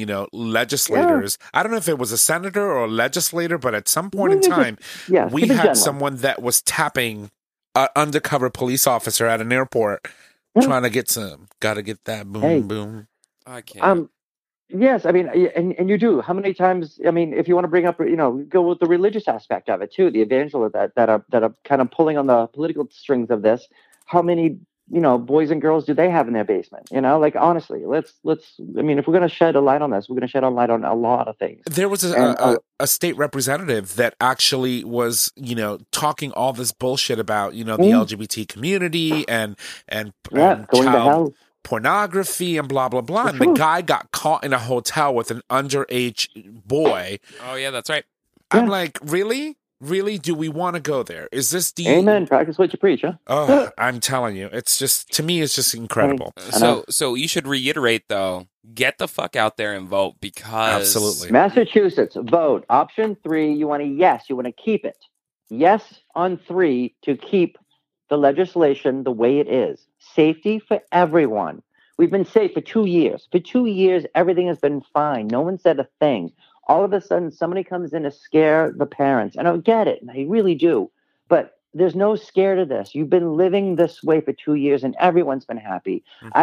legislators. I don't know if it was a senator or a legislator, but at some point in time, Yeah. we keep it had general. someone that was tapping an undercover police officer at an airport, Yeah. trying to get some. Got to get that boom Hey. boom. I can't. Yes, I mean, and you do. How many times? I mean, if you want to bring up, go with the religious aspect of it too, the evangelists that are kind of pulling on the political strings of this. How many, boys and girls do they have in their basement? Like honestly, let's. I mean, if we're going to shed a light on this, we're going to shed a light on a lot of things. There was And, a state representative that actually was, talking all this bullshit about, the LGBT community and Yeah, and going to child hell. pornography and blah blah blah. For And the sure. guy got caught in a hotel with an underage boy. Oh yeah, that's right. I'm Yeah. like, really? Really? Do we want to go there? Is this the Amen. Practice what you preach, huh? Oh, I'm telling you, it's just, to me, it's just incredible. I know. So you should reiterate though, get the fuck out there and vote because Absolutely. Massachusetts, vote. Option 3, you want to yes, you want to keep it. Yes on 3 to keep the legislation the way it is. Safety for everyone. We've been safe for 2 years. For 2 years, everything has been fine. No one said a thing. All of a sudden, somebody comes in to scare the parents. And I get it. And I really do. But there's no scare to this. You've been living this way for 2 years and everyone's been happy.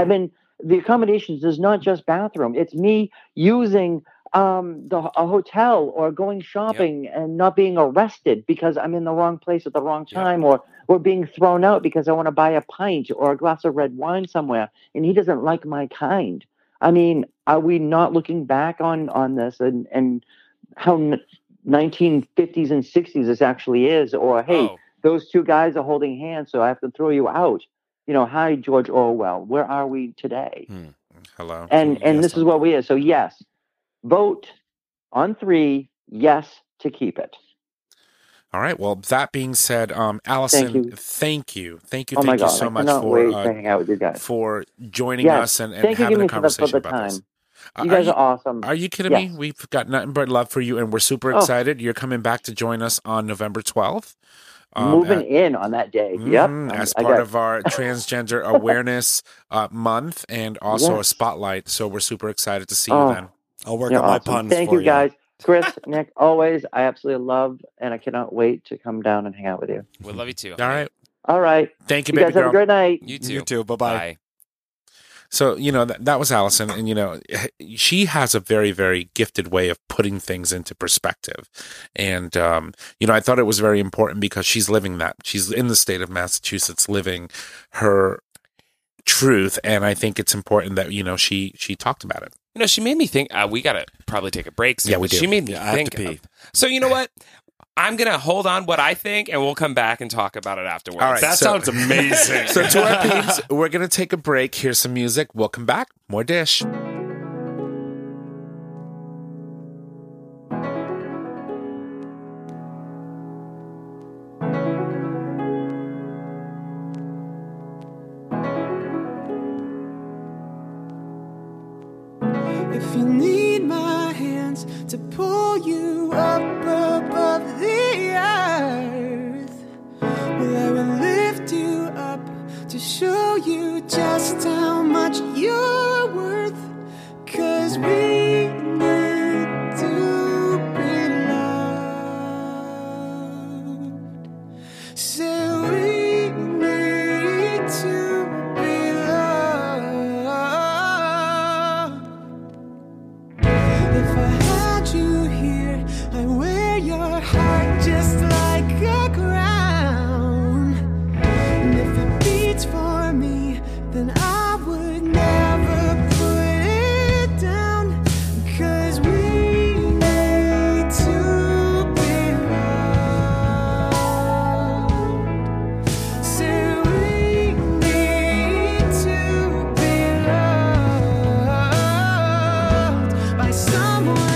The accommodations is not just bathroom. It's me using a hotel or going shopping and not being arrested because I'm in the wrong place at the wrong time or being thrown out because I want to buy a pint or a glass of red wine somewhere and he doesn't like my kind. I mean, are we not looking back on this and how 1950s and 60s this actually is? Or, hey, those two guys are holding hands, so I have to throw you out. Hi, George Orwell. Where are we today? Hello. And Yes, this is what we are. So, yes, vote on 3, yes to keep it. All right. Well, that being said, Allison, Thank you. thank you Oh my God, so I much cannot wait to hang out with you guys. for joining Yes, us and thank you, having Jimmy, a for the conversation about time. this. You guys are awesome. Are you kidding Yes. me? We've got nothing but love for you, and we're super excited. You're coming back to join us on November 12th. Moving in on that day. Yep. As I part got- of our Transgender Awareness Month and also a Yes. spotlight. So we're super excited to see you Oh. then. I'll work You're on my awesome. puns Thank for you, guys. Chris, Nick, always, I absolutely love, and I cannot wait to come down and hang out with you. We love you too. All right. All right. Thank you, You baby guys have girl. a great night. You too. You too. Bye-bye. Bye. So, that was Allison. And, she has a very, very gifted way of putting things into perspective. And, I thought it was very important because she's living that. She's in the state of Massachusetts living her truth. And I think it's important that, she talked about it. She made me think, we got to probably take a break soon. Yeah, we but do. She made me Yeah, I have think. to pee. So you know what? I'm going to hold on what I think, and we'll come back and talk about it afterwards. All right. That sounds amazing. So to our peeps, we're going to take a break. Here's some music. We'll come back. More Dish. If you need my hands to pull you up above the earth, well, I will lift you up to show you just how much you're worth. 'Cause we need to be loved. So we need to be loved. If I had you here, I'd wear your heart just like a crown. And if it beats for me, then I would never put it down. 'Cause we need to be loved. So we need to be loved by someone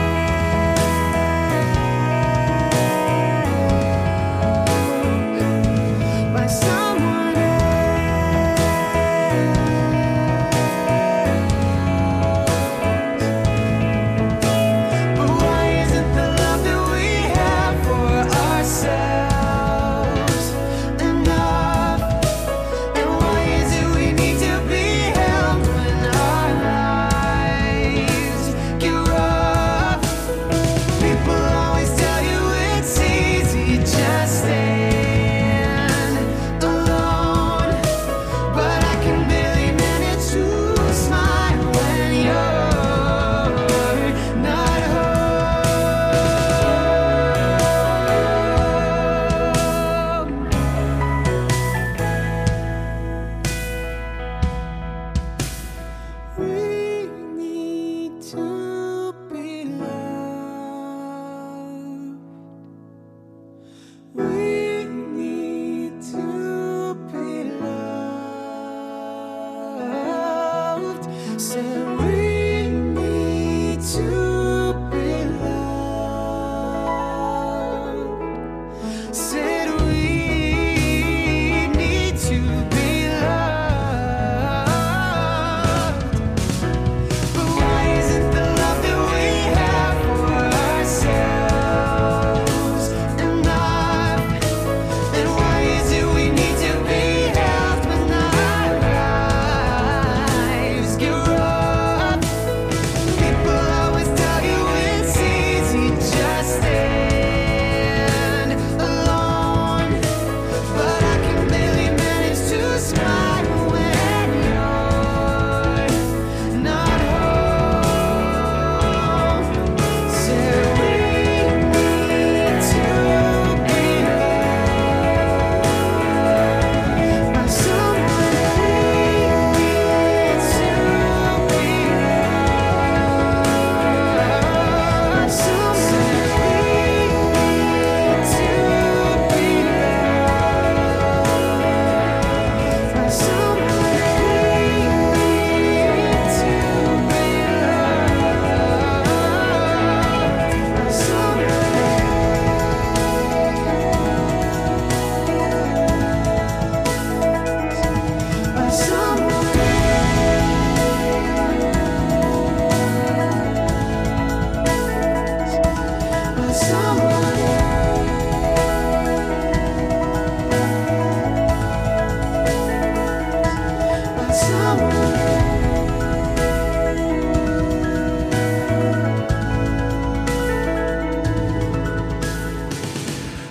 else. By someone else. But why isn't the love that we have for ourselves enough? And why is it we need to be held when our lives get rough? People always tell you it's easy, just stand alone. But I can barely manage to smile when you're not home. We need to be loved. We need to be loved. So we need to be loved. Said we need to be loved. But why isn't the love that we have for ourselves enough? And why is it we need to be held when our lives get rough? People always tell you it's easy, just stand alone. But I can barely manage to smile when you're not home. So we need to be loved by someone. We need to be loved by someone. We need to be loved by someone. We need to be loved by someone. By someone. By someone. By someone.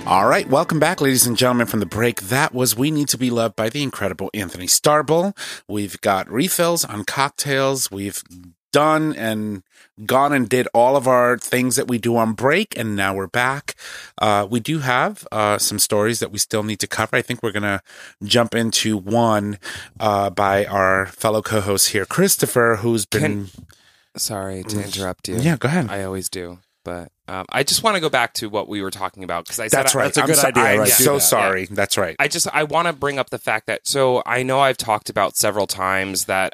All right, welcome back, ladies and gentlemen, from the break. That was We Need to Be Loved by the incredible Anthony Starbull. We've got refills on cocktails. We've done and gone and did all of our things that we do on break, and now we're back. We do have some stories that we still need to cover. I think we're going to jump into one by our fellow co-host here, Christopher, who's been... Sorry to interrupt you. Yeah, go ahead. I always do. But I just want to go back to what we were talking about because I said That's right. That's a good idea, I'm right? so Do that. sorry. Yeah. That's right. I want to bring up the fact that so I know I've talked about several times that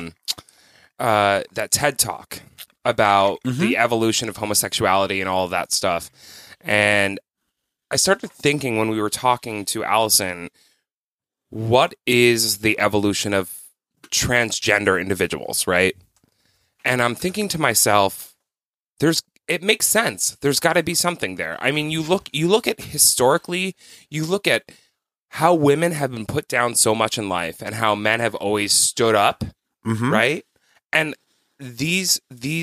that TED Talk about the evolution of homosexuality and all of that stuff, and I started thinking when we were talking to Allison, what is the evolution of transgender individuals, right? And I'm thinking to myself, it makes sense. There's got to be something there. I mean, you look at historically, you look at how women have been put down so much in life and how men have always stood up, right? And these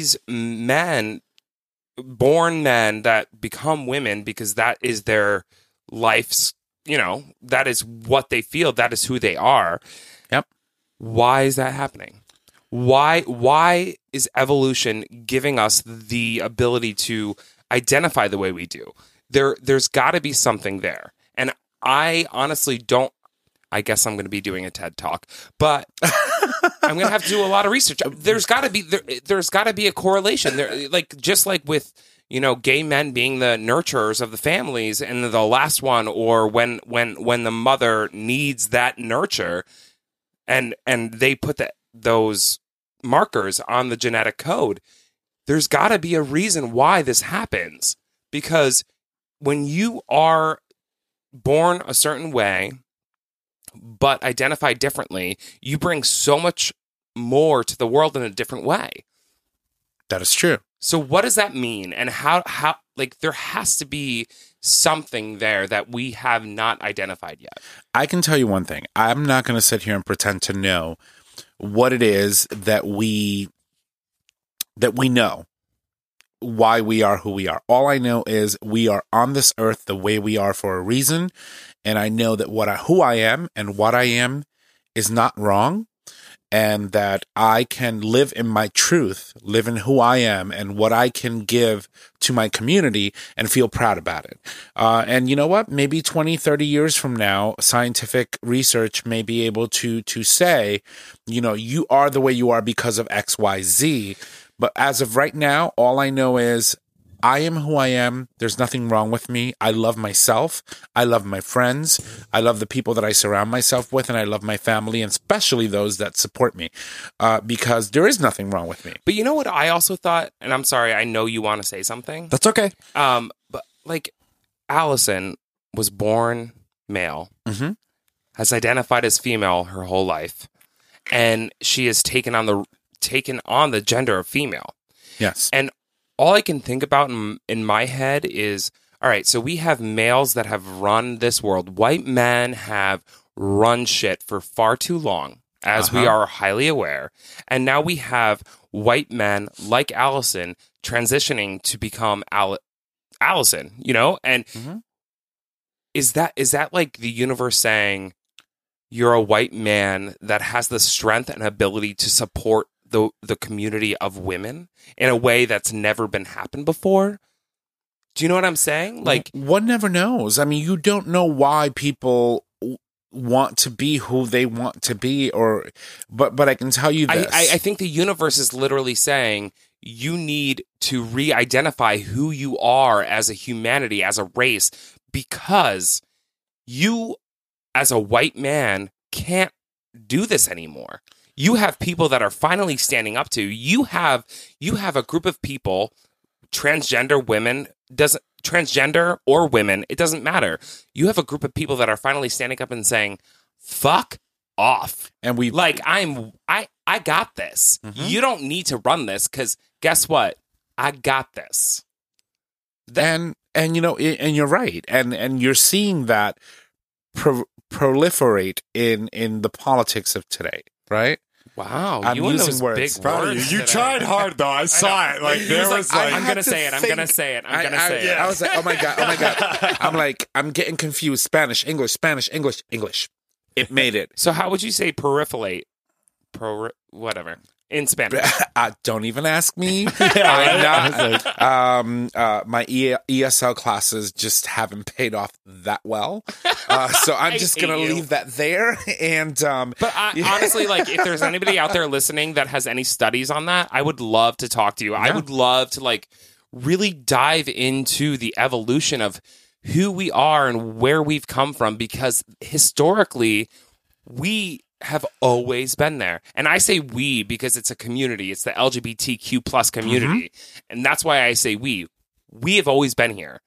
men, born men that become women because that is their life's, that is what they feel, that is who they are. Yep. Why is that happening? Why is evolution giving us the ability to identify the way we do? There's got to be something there. And I honestly don't. I guess I'm going to be doing a TED Talk, but I'm going to have to do a lot of research. There's got to be a correlation there, just like with gay men being the nurturers of the families, and the last one, or when the mother needs that nurture, and they put those markers on the genetic code, there's got to be a reason why this happens. Because when you are born a certain way, but identify differently, you bring so much more to the world in a different way. That is true. So what does that mean? And how there has to be something there that we have not identified yet. I can tell you one thing. I'm not going to sit here and pretend to know what it is that we know, why we are who we are. All I know is we are on this earth the way we are for a reason, and I know that who I am and what I am is not wrong, and that I can live in my truth, live in who I am and what I can give to my community and feel proud about it. And you know what? Maybe 20, 30 years from now, scientific research may be able to say, you are the way you are because of X, Y, Z. But as of right now, all I know is I am who I am. There's nothing wrong with me. I love myself. I love my friends. I love the people that I surround myself with, and I love my family, and especially those that support me, because there is nothing wrong with me. But you know what I also thought, and I'm sorry, I know you want to say something. That's okay. But Allison was born male, has identified as female her whole life, and she has taken on the gender of female. Yes. And all I can think about in my head is, all right, so we have males that have run this world. White men have run shit for far too long, as we are highly aware. And now we have white men like Allison transitioning to become Allison, And is that like the universe saying, you're a white man that has the strength and ability to support the community of women in a way that's never been happened before? Do you know what I'm saying? Like, one never knows. I mean, you don't know why people want to be who they want to be, but I can tell you this. I think the universe is literally saying you need to re-identify who you are as a humanity, as a race, because you, as a white man, can't do this anymore. You have people that are finally standing up to you. Have a group of people, transgender or women, it doesn't matter. You have a group of people that are finally standing up and saying, "Fuck off." And I got this. You don't need to run this, because guess what? I got this. And you're right. And you're seeing that proliferate in the politics of today, right? Wow, I'm you and using those words. big Proud of you. words You today. tried hard though. I saw it. Like there was like I'm gonna say it. I'm gonna say it. I'm gonna say it. I was like, oh my god. I'm like, I'm getting confused. Spanish, English, English. It made it. So how would you say peripherate? Whatever. In Spanish. Don't even ask me. I'm not. My ESL classes just haven't paid off that well, so I'm just gonna leave that there. And But honestly, like, if there's anybody out there listening that has any studies on that, I would love to talk to you. I would love to, like, really dive into the evolution of who we are and where we've come from, because historically, we have always been there. And I say we because it's a community. It's the LGBTQ plus community. And that's why I say we. We have always been here.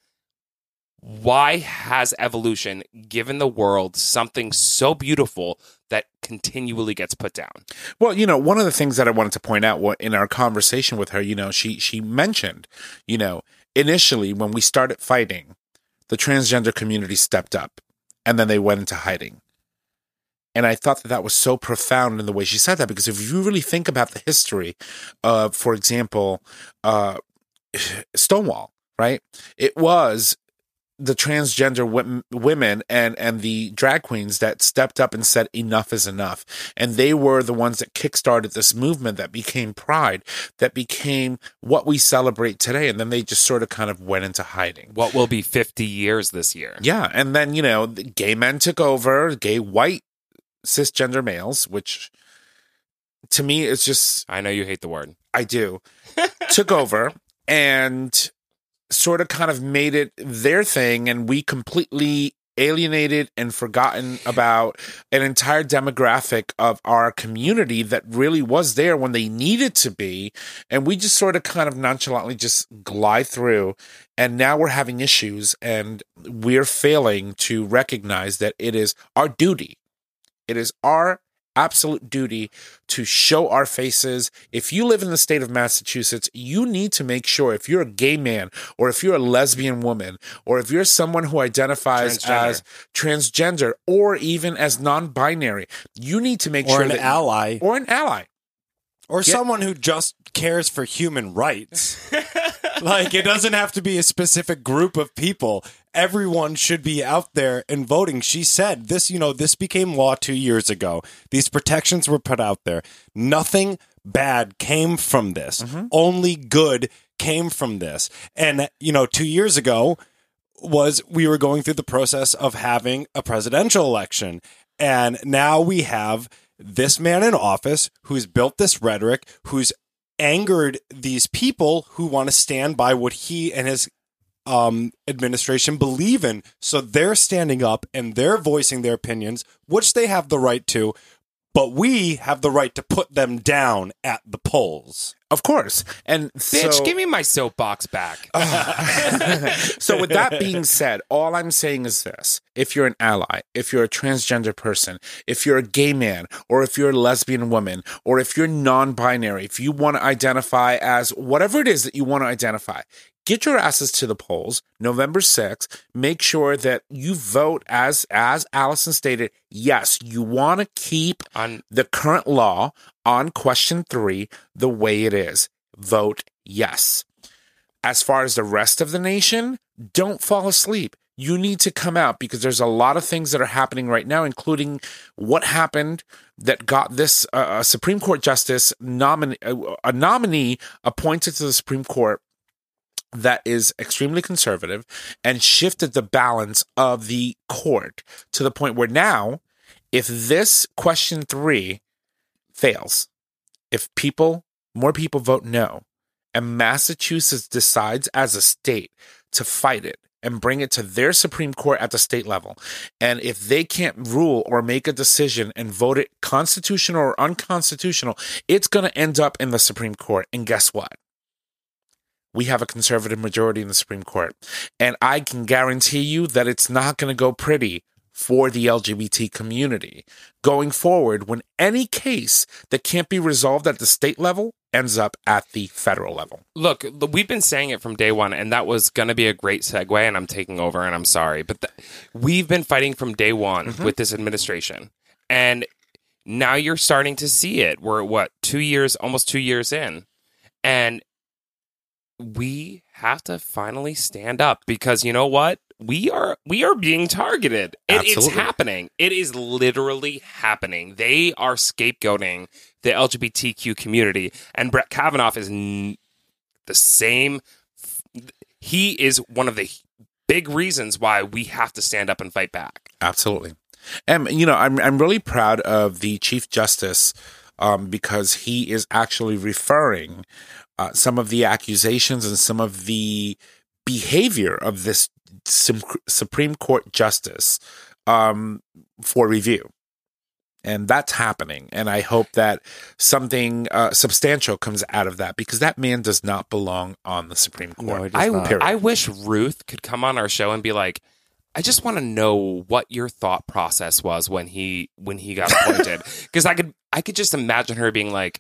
Why has evolution given the world something so beautiful that continually gets put down? Well, one of the things that I wanted to point out in our conversation with her, she mentioned, initially when we started fighting, the transgender community stepped up and then they went into hiding. And I thought that was so profound in the way she said that, because if you really think about the history of, for example, Stonewall, right? It was the transgender women and the drag queens that stepped up and said enough is enough. And they were the ones that kickstarted this movement that became Pride, that became what we celebrate today. And then they just sort of kind of went into hiding. What will be 50 years this year? Yeah. And then, the gay men took over, gay white cisgender males, which to me is just... I know you hate the word. I do. Took over and sort of kind of made it their thing, and we completely alienated and forgotten about an entire demographic of our community that really was there when they needed to be, and we just sort of kind of nonchalantly just glide through, and now we're having issues, and we're failing to recognize that it is our duty. It is our absolute duty to show our faces. If you live in the state of Massachusetts, you need to make sure, if you're a gay man or if you're a lesbian woman or if you're someone who identifies as transgender or even as non-binary, you need to make sure that ally. Or an ally. Or someone who just cares for human rights. Like, it doesn't have to be a specific group of people. Everyone should be out there and voting. She said this, this became law 2 years ago. These protections were put out there. Nothing bad came from this. Only good came from this. And, 2 years ago we were going through the process of having a presidential election. And now we have this man in office who's built this rhetoric, who's angered these people who want to stand by what he and his administration believe in. So they're standing up and they're voicing their opinions, which they have the right to, but we have the right to put them down at the polls. Of course. And Bitch, give me my soapbox back. So with that being said, all I'm saying is this. If you're an ally, if you're a transgender person, if you're a gay man, or if you're a lesbian woman, or if you're non-binary, if you want to identify as whatever it is that you want to identify, get your asses to the polls November 6th. Make sure that you vote as Allison stated. Yes, you want to keep the current law on question 3 the way it is. Vote yes. As far as the rest of the nation, don't fall asleep. You need to come out, because there's a lot of things that are happening right now, including what happened that got this Supreme Court justice a nominee appointed to the Supreme Court that is extremely conservative and shifted the balance of the court to the point where now, if this question 3 fails, if more people vote no, and Massachusetts decides as a state to fight it and bring it to their Supreme Court at the state level, and if they can't rule or make a decision and vote it constitutional or unconstitutional, it's going to end up in the Supreme Court. And guess what? We have a conservative majority in the Supreme Court. And I can guarantee you that it's not going to go pretty for the LGBT community going forward when any case that can't be resolved at the state level ends up at the federal level. Look, we've been saying it from day one, and that was going to be a great segue, and I'm taking over, and I'm sorry. But we've been fighting from day one with this administration. And now you're starting to see it. We're almost 2 years in, and we have to finally stand up because you know what? We are being targeted. It's Absolutely. happening. It is literally happening. They are scapegoating the LGBTQ community, and Brett Kavanaugh is the same. He is one of the big reasons why we have to stand up and fight back. Absolutely. And, I'm really proud of the Chief Justice because he is actually referring some of the accusations and some of the behavior of this Supreme Court justice for review. And that's happening. And I hope that something substantial comes out of that because that man does not belong on the Supreme Court. No, he does not. I wish Ruth could come on our show and be like, I just want to know what your thought process was when he got appointed. Because I could just imagine her being like,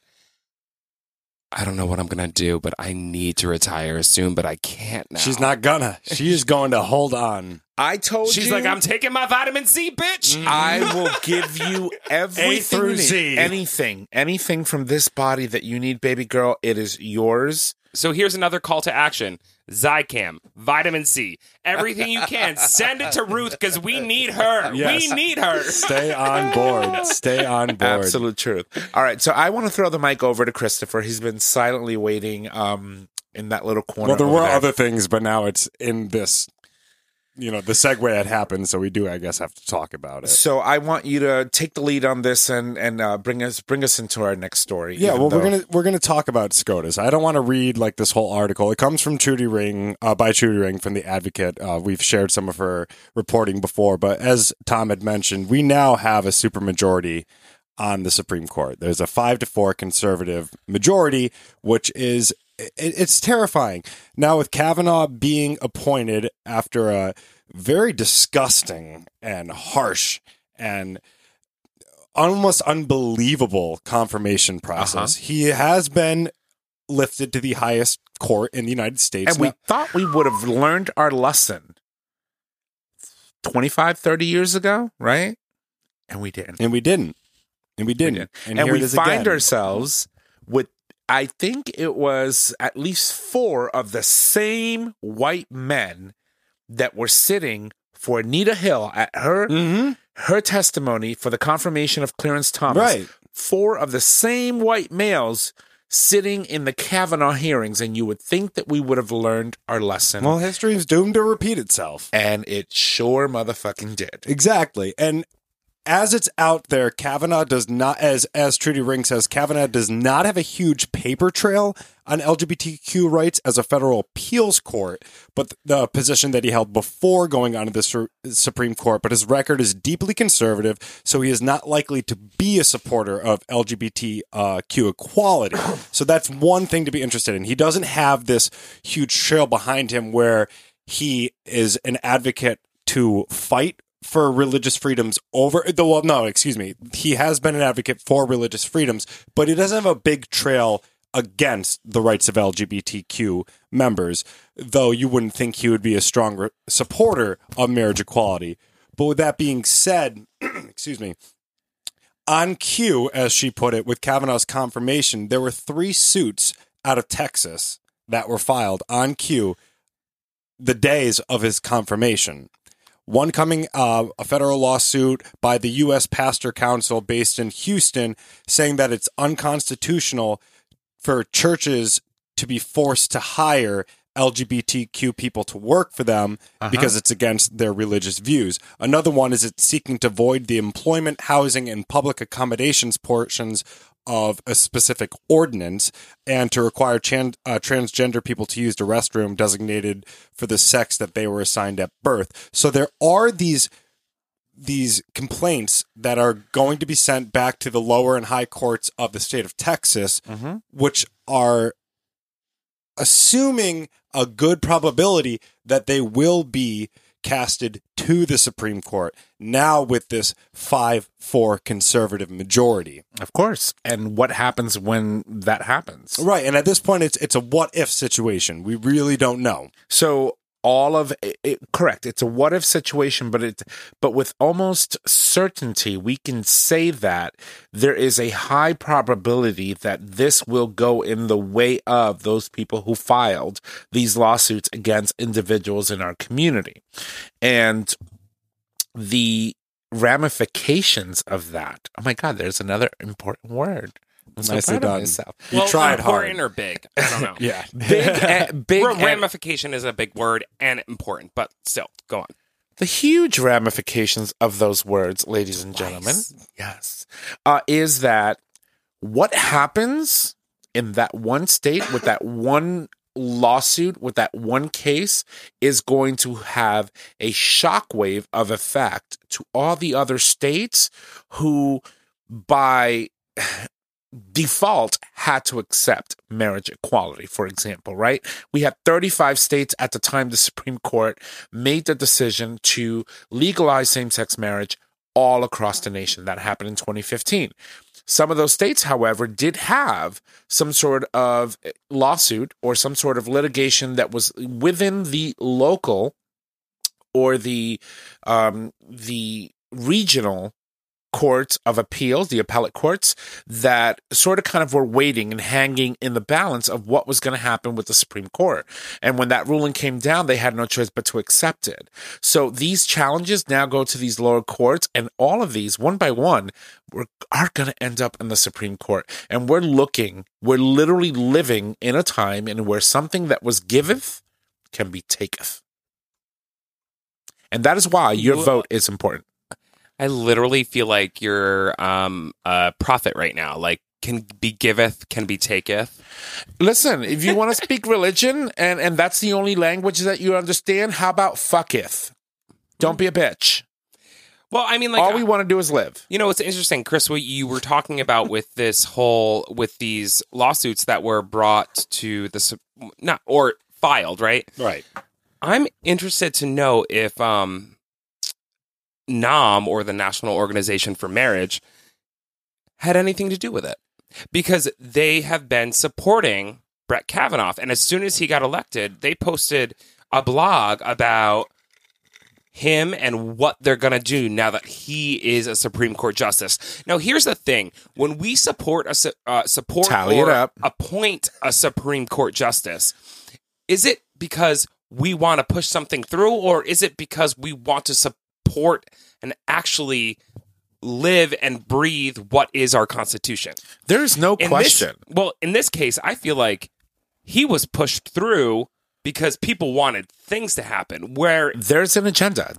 I don't know what I'm going to do, but I need to retire soon, but I can't now. She's not gonna. She is going to hold on. I told She's you. like, I'm taking my vitamin C, bitch. I will give you everything through you need. Z. Anything from this body that you need, baby girl, it is yours. So here's another call to action. Zicam, vitamin C, everything you can. Send it to Ruth because we need her. Yes. We need her. Stay on board. Stay on board. Absolute truth. All right, so I want to throw the mic over to Christopher. He's been silently waiting in that little corner. Well, there over were there. other things, but now it's in this. The segue had happened, so we do, I guess, have to talk about it. So I want you to take the lead on this and bring us into our next story. Yeah, even well, though- we're gonna talk about SCOTUS. I don't want to read like this whole article. It comes from Trudy Ring by Trudy Ring from the Advocate. We've shared some of her reporting before, but as Tom had mentioned, we now have a supermajority on the Supreme Court. There's a 5-4 conservative majority, which is it's terrifying. Now with Kavanaugh being appointed after a very disgusting and harsh and almost unbelievable confirmation process, he has been lifted to the highest court in the United States. and we thought we would have learned our lesson 25, 30 years ago, right? And we didn't. And we didn't. And we didn't. And here we it is find again. ourselves with, I think it was at least 4 of the same white men that were sitting for Anita Hill at her testimony for the confirmation of Clarence Thomas. Right. 4 of the same white males sitting in the Kavanaugh hearings, and you would think that we would have learned our lesson. Well, history is doomed to repeat itself. And it sure motherfucking did. Exactly. And as it's out there, Kavanaugh does not, as Trudy Ring says, Kavanaugh does not have a huge paper trail on LGBTQ rights as a federal appeals court, but the position that he held before going on to the Supreme Court. But his record is deeply conservative, so he is not likely to be a supporter of LGBTQ equality. So that's one thing to be interested in. He doesn't have this huge trail behind him where he is an advocate to fight for religious freedoms he has been an advocate for religious freedoms, but he doesn't have a big trail against the rights of LGBTQ members, though you wouldn't think he would be a strong supporter of marriage equality. But with that being said, on cue, as she put it, with Kavanaugh's confirmation, there were 3 suits out of Texas that were filed on cue the days of his confirmation. One coming, a federal lawsuit by the U.S. Pastor Council based in Houston saying that it's unconstitutional for churches to be forced to hire LGBTQ people to work for them because it's against their religious views. Another one is it's seeking to void the employment, housing, and public accommodations portions of a specific ordinance and to require transgender people to use the restroom designated for the sex that they were assigned at birth. So there are these complaints that are going to be sent back to the lower and high courts of the state of Texas, which are assuming a good probability that they will be casted to the Supreme Court now with this 5-4 conservative majority. Of course. And what happens when that happens? Right. And at this point, it's a what if situation. We really don't know. So all of it, correct. It's a what if situation, but with almost certainty, we can say that there is a high probability that this will go in the way of those people who filed these lawsuits against individuals in our community. And the ramifications of that. Oh my God, there's another important word. I'm so Nicely proud of done. myself. You tried important hard. or big? I don't know. Yeah. Big Ramification is a big word and important, but still, go on. the huge ramifications of those words, ladies and gentlemen, yes, is that what happens in that one state with that one lawsuit, with that one case, is going to have a shockwave of effect to all the other states who, by default, had to accept marriage equality, for example, right? We had 35 states at the time the Supreme Court made the decision to legalize same-sex marriage all across the nation. That happened in 2015. Some of those states, however, did have some sort of lawsuit or some sort of litigation that was within the local or the regional courts of appeals, the appellate courts, that sort of kind of were waiting and hanging in the balance of what was going to happen with the Supreme Court. And when that ruling came down, they had no choice but to accept it. So these challenges now go to these lower courts, and all of these, one by one, are going to end up in the Supreme Court. And we're literally living in a time in where something that was giveth can be taketh. And that is why your vote is important. I literally feel like you're a prophet right now. Like, can be giveth, can be taketh. Listen, if you want to speak religion and that's the only language that you understand, how about fucketh? Don't be a bitch. Well, I mean, like, all we want to do is live. You know, it's interesting, Chris, what you were talking about with with these lawsuits that were brought to or filed, right? Right. I'm interested to know if NOM, or the National Organization for Marriage, had anything to do with it, because they have been supporting Brett Kavanaugh. And as soon as he got elected, they posted a blog about him and what they're going to do now that he is a Supreme Court justice. Now, here's the thing. When we support Tally it up. appoint a Supreme Court justice, is it because we want to push something through, or is it because we want to support and actually live and breathe what is our Constitution? There's no question. In this case, I feel like he was pushed through because people wanted things to happen. Where there's an agenda.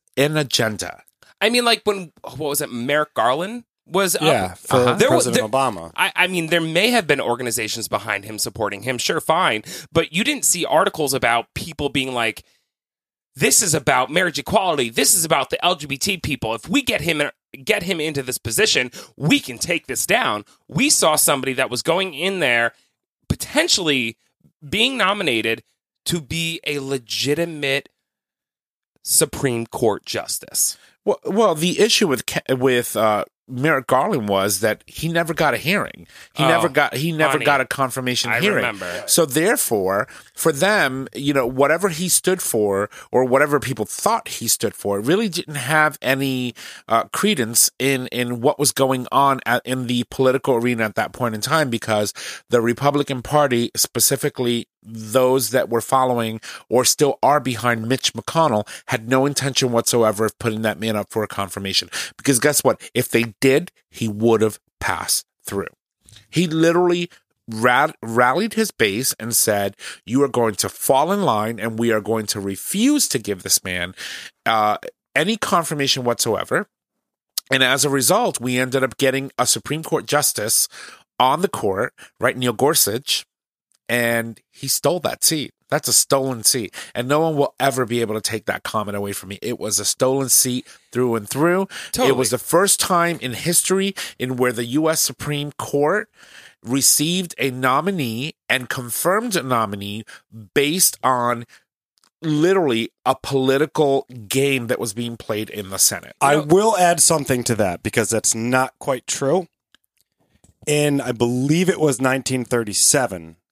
I mean, like what was it? Merrick Garland was for President Obama. I mean, there may have been organizations behind him supporting him. Sure, fine, but you didn't see articles about people being like, this is about marriage equality. This is about the LGBT people. If we get him into this position, we can take this down. We saw somebody that was going in there, potentially being nominated to be a legitimate Supreme Court justice. Well, the issue with Merrick Garland was that he never got a hearing. He never got a confirmation hearing. Remember. So therefore, for them, whatever he stood for, or whatever people thought he stood for, really didn't have any credence in what was going on in the political arena at that point in time, because the Republican Party, specifically those that were following or still are behind Mitch McConnell, had no intention whatsoever of putting that man up for a confirmation. Because guess what? If they did, he would have passed through. He literally rallied his base and said, you are going to fall in line, and we are going to refuse to give this man any confirmation whatsoever. And as a result, we ended up getting a Supreme Court justice on the court, right, Neil Gorsuch, and he stole that seat. That's a stolen seat. And no one will ever be able to take that comment away from me. It was a stolen seat through and through. Totally. It was the first time in history in where the U.S. Supreme Court received a nominee and confirmed a nominee based on literally a political game that was being played in the Senate. I will add something to that, because that's not quite true. In, I believe it was 1937,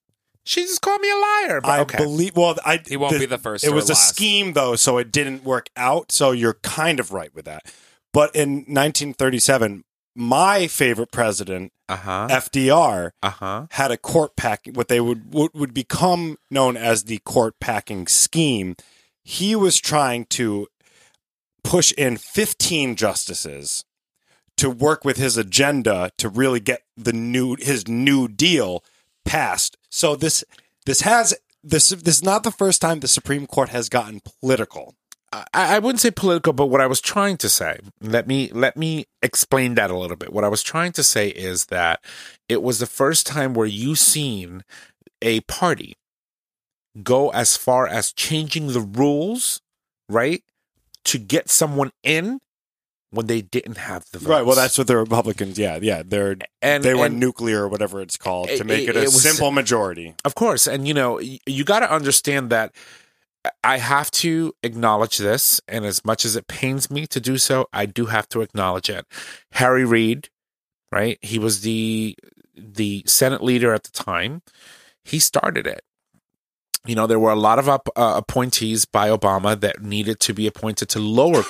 She just called me a liar. But I okay. believe. Well, He won't be the first It or was a last. scheme, though, so it didn't work out. So you're kind of right with that. But in 1937, my favorite president, FDR, had a court packing, what they would become known as the court packing scheme. He was trying to push in 15 justices to work with his agenda to really get his new deal passed. So this is not the first time the Supreme Court has gotten political. I wouldn't say political, but what I was trying to say, let me explain that a little bit. What I was trying to say is that it was the first time where you seen a party go as far as changing the rules, right, to get someone in when they didn't have the votes. Right. Well, that's what the Republicans. Yeah. They went nuclear or whatever it's called to make it a simple majority. Of course, and you got to understand that. I have to acknowledge this, and as much as it pains me to do so, I do have to acknowledge it. Harry Reid, right? He was the Senate leader at the time. He started it. There were a lot of appointees by Obama that needed to be appointed to lower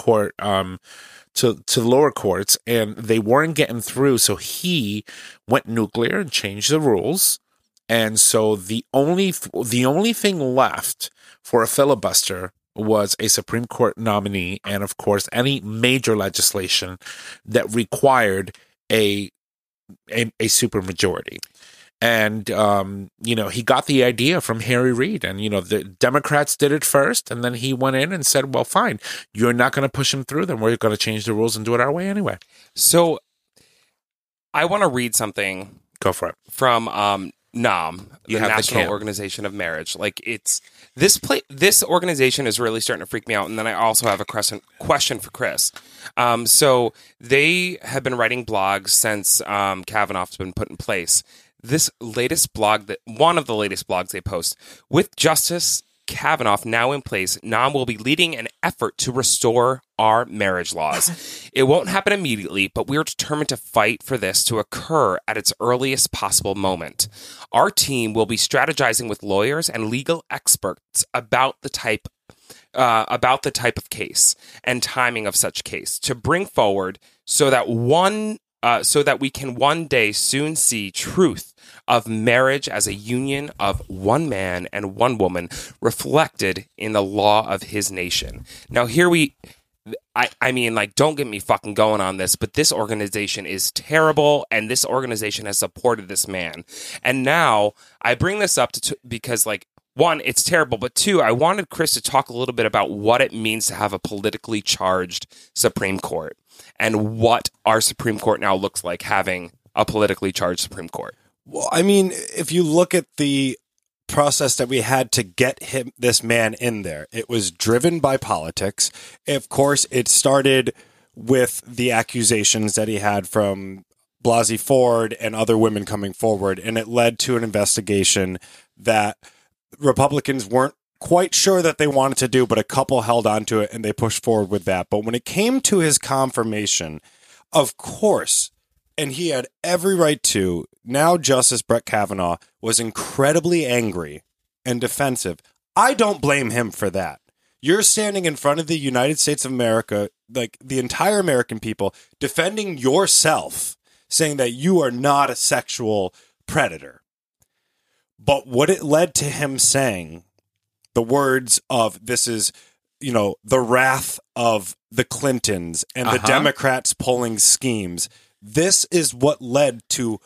to lower courts, and they weren't getting through. So he went nuclear and changed the rules. And so the only thing left for a filibuster was a Supreme Court nominee, and of course, any major legislation that required a supermajority. And he got the idea from Harry Reid, and the Democrats did it first, and then he went in and said, "Well, fine, you're not going to push him through, then we're going to change the rules and do it our way anyway." So, I want to read something. Go for it. From NAM, the National Organization of Marriage. Like this organization is really starting to freak me out. And then I also have a question for Chris. So they have been writing blogs since Kavanaugh's been put in place. This latest blog, one of the latest blogs they post, with Justice Kavanaugh now in place, NAM will be leading an effort to restore our marriage laws. It won't happen immediately, but we're determined to fight for this to occur at its earliest possible moment. Our team will be strategizing with lawyers and legal experts about the type of case and timing of such case to bring forward so that we can one day soon see truth of marriage as a union of one man and one woman reflected in the law of his nation. Now I mean, don't get me fucking going on this, but this organization is terrible, and this organization has supported this man. And now I bring this up because, one, it's terrible, but two, I wanted Chris to talk a little bit about what it means to have a politically charged Supreme Court and what our Supreme Court now looks like having a politically charged Supreme Court. Well, I mean, if you look at the process that we had to get this man in there, it was driven by politics. Of course, it started with the accusations that he had from Blasey Ford and other women coming forward, and it led to an investigation that Republicans weren't quite sure that they wanted to do, but a couple held on to it and they pushed forward with that. But when it came to his confirmation, of course, and he had every right to, now Justice Brett Kavanaugh was incredibly angry and defensive. I don't blame him for that. You're standing in front of the United States of America, like the entire American people, defending yourself, saying that you are not a sexual predator. But what it led to him saying, the words of this is, the wrath of the Clintons and the Democrats pulling schemes. This is what led to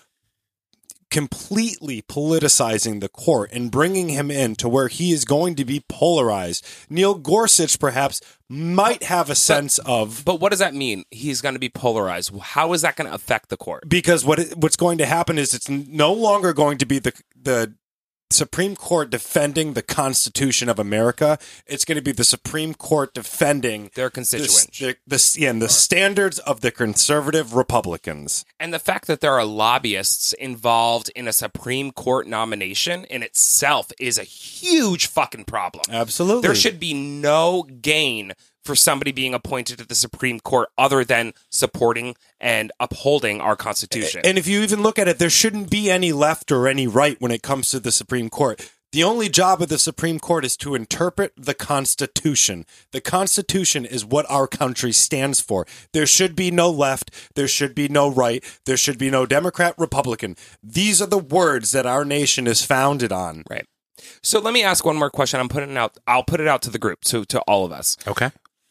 completely politicizing the court and bringing him in to where he is going to be polarized. Neil Gorsuch perhaps might have a sense of... But what does that mean? He's going to be polarized. How is that going to affect the court? Because what's going to happen is it's no longer going to be the Supreme Court defending the Constitution of America. It's going to be the Supreme Court defending their constituents, the standards of the conservative Republicans. And the fact that there are lobbyists involved in a Supreme Court nomination in itself is a huge fucking problem. Absolutely. There should be no gain for somebody being appointed to the Supreme Court other than supporting and upholding our Constitution. And if you even look at it, there shouldn't be any left or any right when it comes to the Supreme Court. The only job of the Supreme Court is to interpret the Constitution. The Constitution is what our country stands for. There should be no left. There should be no right. There should be no Democrat, Republican. These are the words that our nation is founded on. Right. So let me ask one more question. I'll put it out to the group, so to all of us. Okay.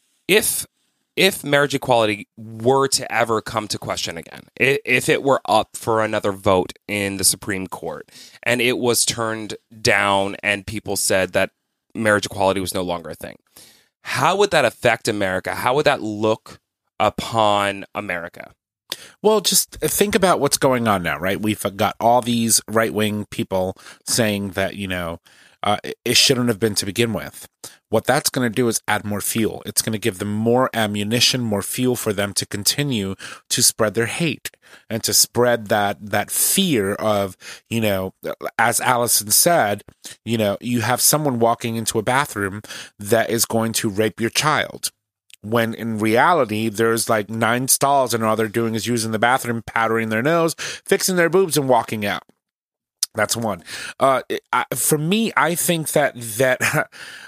If marriage equality were to ever come to question again, if it were up for another vote in the Supreme Court and it was turned down and people said that marriage equality was no longer a thing, how would that affect America? How would that look upon America? Well, just think about what's going on now, right? We've got all these right-wing people saying that, it shouldn't have been to begin with. What that's going to do is add more fuel. It's going to give them more ammunition, more fuel for them to continue to spread their hate and to spread that fear of, as Allison said, you have someone walking into a bathroom that is going to rape your child. When in reality, there's like 9 stalls and all they're doing is using the bathroom, powdering their nose, fixing their boobs and walking out. That's one. For me, I think that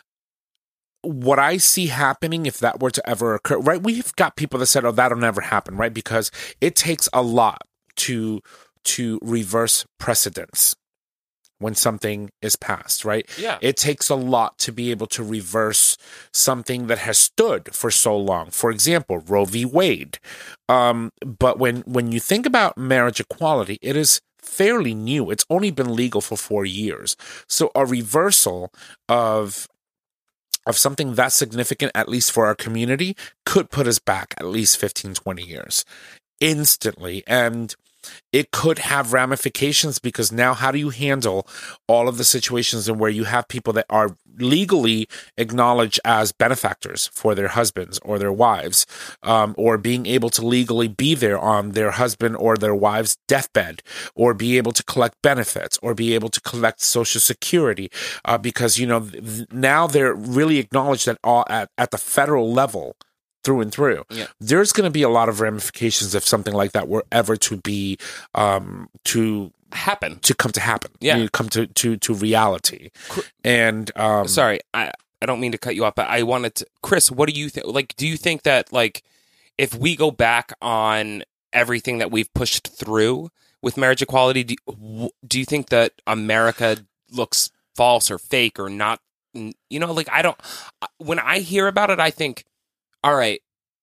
what I see happening, if that were to ever occur, right? We've got people that said, "Oh, that'll never happen," right? Because it takes a lot to reverse precedents when something is passed, right? Yeah. It takes a lot to be able to reverse something that has stood for so long. For example, Roe v. Wade. But when you think about marriage equality, it is fairly new. It's only been legal for 4 years. So a reversal of something that significant, at least for our community, could put us back at least 15, 20 years instantly. And it could have ramifications because now how do you handle all of the situations in where you have people that are legally acknowledged as benefactors for their husbands or their wives, or being able to legally be there on their husband or their wife's deathbed, or be able to collect benefits, or be able to collect Social Security, because now they're really acknowledged at the federal level. Through and through. Yeah. There's going to be a lot of ramifications if something like that were ever to be come to happen. Yeah. Come to reality. And sorry, I don't mean to cut you off, but I wanted to, Chris, what do you think? Like, do you think that if we go back on everything that we've pushed through with marriage equality, do you think that America looks false or fake or not? I don't. When I hear about it, I think, all right,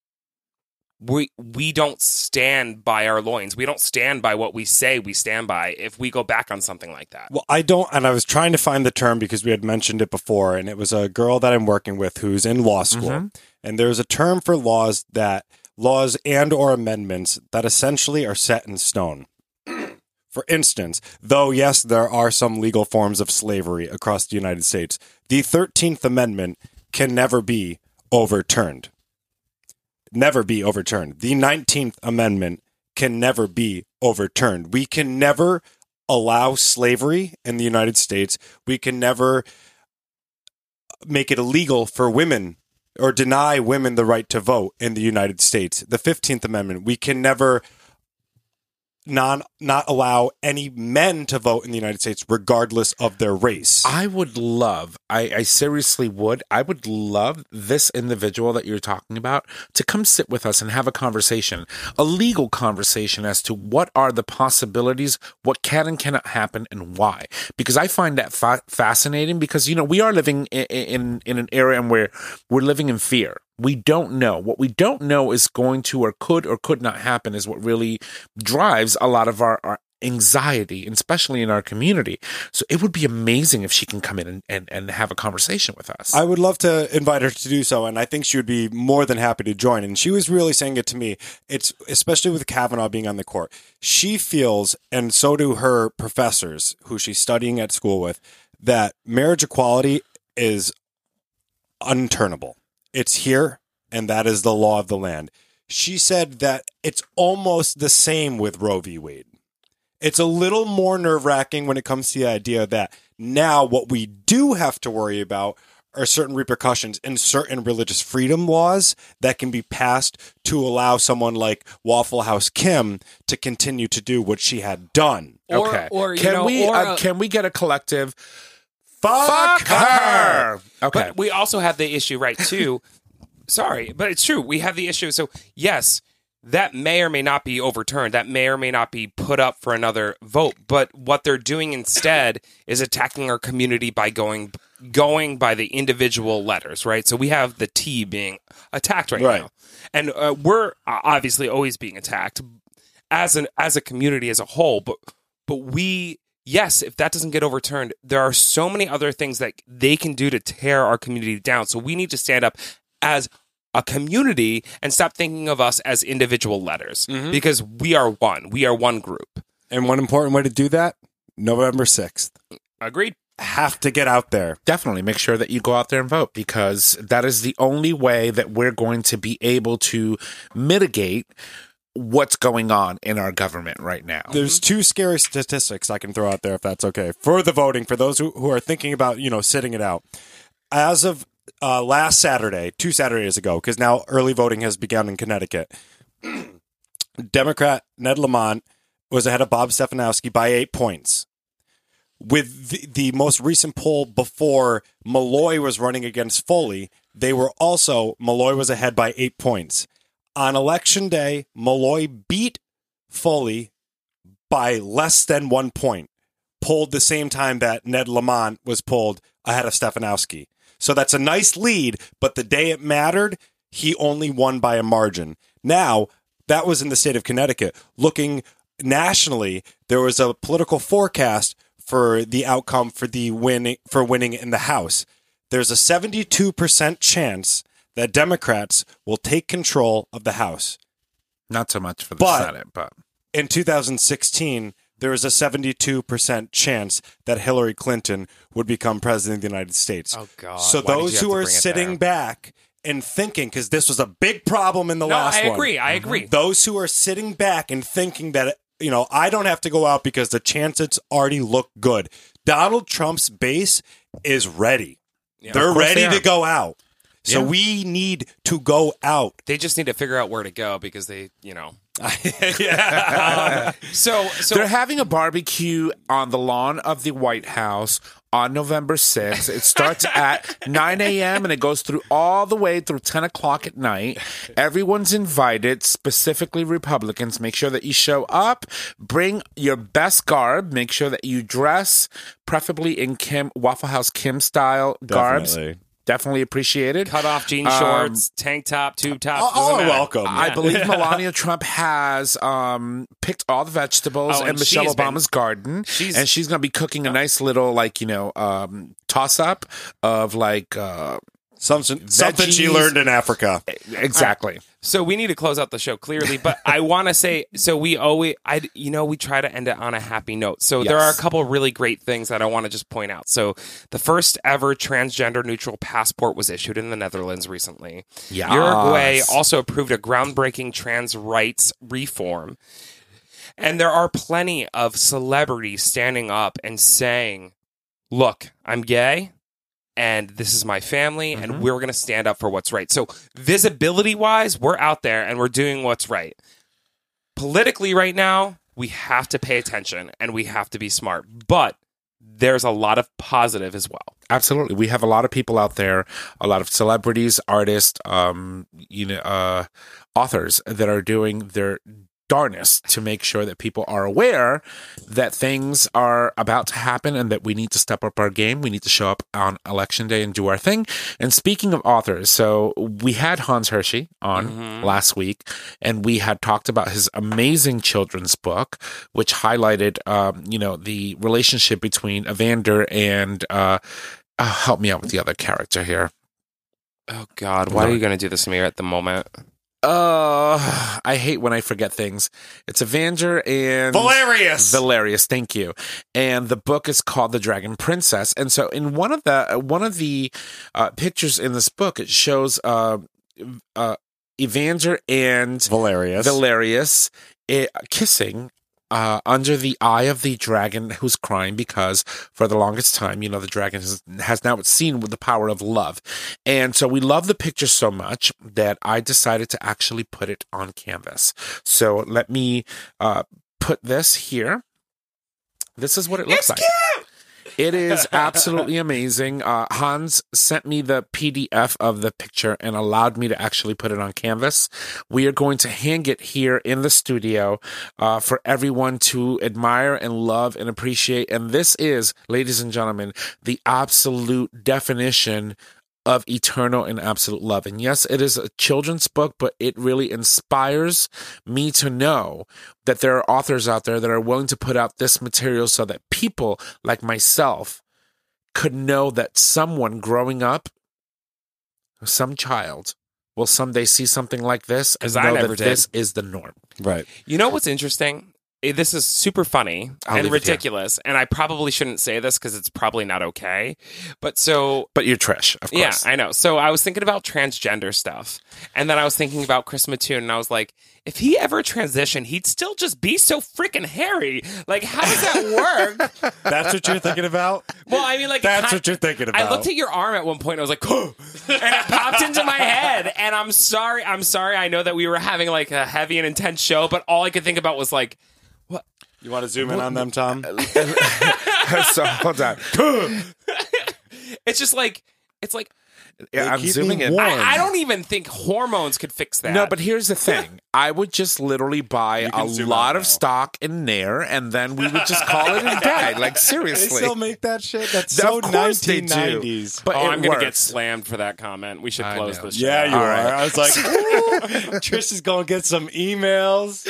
we don't stand by our loins. We don't stand by what we say we stand by if we go back on something like that. Well, I don't, and I was trying to find the term because we had mentioned it before, and it was a girl that I'm working with who's in law school, and there's a term for laws and or amendments that essentially are set in stone. For instance, though, yes, there are some legal forms of slavery across the United States, the 13th Amendment can never be overturned. Never be overturned. The 19th Amendment can never be overturned. We can never allow slavery in the United States. We can never make it illegal for women or deny women the right to vote in the United States. The 15th Amendment, we can never not allow any men to vote in the United States regardless of their race. I would love, I seriously would, I would love this individual that you're talking about to come sit with us and have a conversation, a legal conversation as to what are the possibilities, what can and cannot happen, and why. Because I find that fascinating because, we are living in an area where we're living in fear. We don't know. What we don't know is going to or could not happen is what really drives a lot of our anxiety, especially in our community. So it would be amazing if she can come in and have a conversation with us. I would love to invite her to do so, and I think she would be more than happy to join. And she was really saying it to me. It's especially with Kavanaugh being on the court. She feels, and so do her professors who she's studying at school with, that marriage equality is unturnable. It's here, and that is the law of the land. She said that it's almost the same with Roe v. Wade. It's a little more nerve-wracking when it comes to the idea that now what we do have to worry about are certain repercussions in certain religious freedom laws that can be passed to allow someone like Waffle House Kim to continue to do what she had done. Okay. Or Can we get a collective? Fuck her. Okay. But we also have the issue, right, too. Sorry, but it's true. We have the issue. So, yes, that may or may not be overturned. That may or may not be put up for another vote. But what they're doing instead is attacking our community by going by the individual letters, right? So we have the T being attacked right now. And we're obviously always being attacked as a community as a whole. But we... Yes, if that doesn't get overturned, there are so many other things that they can do to tear our community down. So we need to stand up as a community and stop thinking of us as individual letters because we are one. We are one group. And one important way to do that, November 6th. Agreed. Have to get out there. Definitely make sure that you go out there and vote, because that is the only way that we're going to be able to mitigate what's going on in our government right now. There's two scary statistics I can throw out there, if that's okay, for the voting, for those who are thinking about, sitting it out. As of last Saturday, 2 Saturdays ago, because now early voting has begun in Connecticut, Democrat Ned Lamont was ahead of Bob Stefanowski by 8 points. With the most recent poll before Malloy was running against Foley, Malloy was ahead by 8 points. On Election Day, Malloy beat Foley by less than 1 point, polled the same time that Ned Lamont was polled ahead of Stefanowski. So that's a nice lead, but the day it mattered, he only won by a margin. Now, that was in the state of Connecticut. Looking nationally, there was a political forecast for the outcome for winning in the House. There's a 72% chance that Democrats will take control of the House. Not so much for the Senate, but in 2016, there was a 72% chance that Hillary Clinton would become president of the United States. Oh, God. So those who are sitting back and thinking, because this was a big problem in the last one. I agree. Those who are sitting back and thinking that, I don't have to go out because the chances already look good. Donald Trump's base is ready. Yeah, They're ready to go out. So we need to go out. They just need to figure out where to go because they, So they're having a barbecue on the lawn of the White House on November 6th. It starts at 9 a.m. and it goes through all the way through 10 o'clock at night. Everyone's invited, specifically Republicans. Make sure that you show up. Bring your best garb. Make sure that you dress, preferably in Waffle House Kim style garbs. Definitely appreciated. Cut off jean shorts, tank top, tube top. All are welcome. I believe Melania Trump has picked all the vegetables in Michelle Obama's garden. And she's going to be cooking a nice little, toss-up of, something she learned in Africa. Exactly. So we need to close out the show clearly, but I want to say, so we try to end it on a happy note. So there are a couple really great things that I want to just point out. So the first ever transgender neutral passport was issued in the Netherlands recently. Yes. Uruguay also approved a groundbreaking trans rights reform. And there are plenty of celebrities standing up and saying, look, I'm gay. And this is my family, and we're going to stand up for what's right. So visibility-wise, we're out there, and we're doing what's right. Politically right now, we have to pay attention, and we have to be smart. But there's a lot of positive as well. Absolutely. We have a lot of people out there, a lot of celebrities, artists, authors that are doing their darnest to make sure that people are aware that things are about to happen and that we need to step up our game. We need to show up on Election Day and do our thing. And speaking of authors, so we had Hans Hershey on last week, and we had talked about his amazing children's book, which highlighted, the relationship between Evander and, help me out with the other character here. Oh, God. Why are you going to do this to me at the moment? I hate when I forget things. It's Evander and Valerius, thank you. And the book is called The Dragon Princess. And so in one of the pictures in this book, it shows Evander and Valerius kissing under the eye of the dragon who's crying because for the longest time, the dragon has now seen with the power of love. And so we love the picture so much that I decided to actually put it on canvas. So let me put this here. This is what it looks like. Cute! It is absolutely amazing. Hans sent me the PDF of the picture and allowed me to actually put it on canvas. We are going to hang it here in the studio for everyone to admire and love and appreciate. And this is, ladies and gentlemen, the absolute definition of eternal and absolute love. And yes, it is a children's book, but it really inspires me to know that there are authors out there that are willing to put out this material so that people like myself could know that someone growing up, some child, will someday see something like this and know that this is the norm. Right. You know what's interesting? This is super funny and ridiculous, and I probably shouldn't say this because it's probably not okay. But you're Trish, of course. Yeah, I know. So I was thinking about transgender stuff, and then I was thinking about Chris Mattoon, and I was like, if he ever transitioned, he'd still just be so freaking hairy. Like, how does that work? That's what you're thinking about? Well, I mean, like, that's what you're thinking about. I looked at your arm at one point, and I was like, oh, and it popped into my head. And I'm sorry. I know that we were having like a heavy and intense show, but all I could think about was like, what? You want to zoom in on them, Tom? So hold on. It's just like, it's like, yeah, I'm zooming in. I don't even think hormones could fix that. No, but here's the thing. I would just literally buy a lot of stock in Nair, and then we would just call it a day. Like, seriously. They still make that shit? That's so 1990s. But I'm going to get slammed for that comment. We should close this show. Yeah, you are. Right. I was like, Trish is going to get some emails.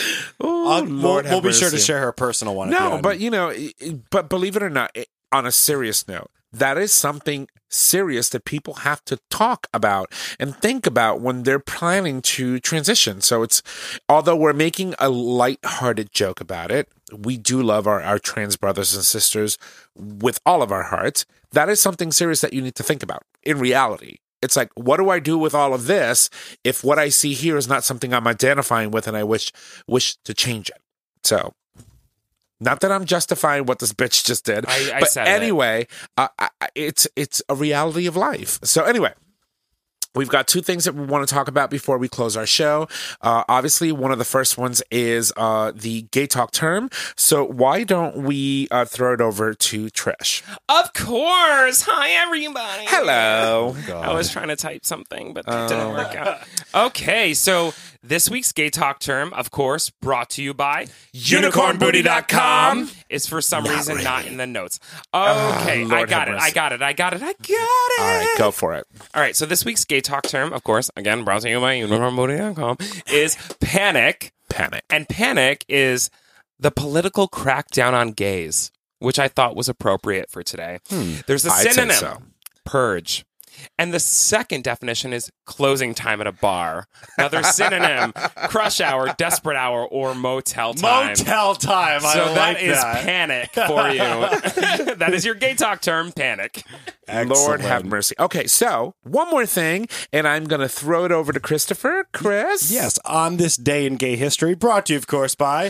We'll be sure to share her personal one. No, but, but believe it or not, on a serious note, that is something serious that people have to talk about and think about when they're planning to transition. So although we're making a lighthearted joke about it, we do love our trans brothers and sisters with all of our hearts. That is something serious that you need to think about in reality. It's like, what do I do with all of this if what I see here is not something I'm identifying with and I wish to change it? So, not that I'm justifying what this bitch just did, but anyway, it's a reality of life. So anyway, we've got two things that we want to talk about before we close our show. Obviously, one of the first ones is the gay talk term. So why don't we throw it over to Trish? Of course. Hi, everybody. Hello. I was trying to type something, but it didn't work out. Okay, so this week's gay talk term, of course, brought to you by unicornbooty.com, is for some reason not in the notes. Okay, I got it. All right, go for it. All right, so this week's gay talk term, of course, again, brought to you by unicornbooty.com, is panic. Panic. And panic is the political crackdown on gays, which I thought was appropriate for today. There's a synonym, purge. And the second definition is closing time at a bar. Another synonym, crush hour, desperate hour, or motel time. Motel time. So that is panic for you. That is your gay talk term, panic. Excellent. Lord have mercy. Okay, so one more thing, and I'm going to throw it over to Christopher. Chris? Yes, on this day in gay history, brought to you, of course, by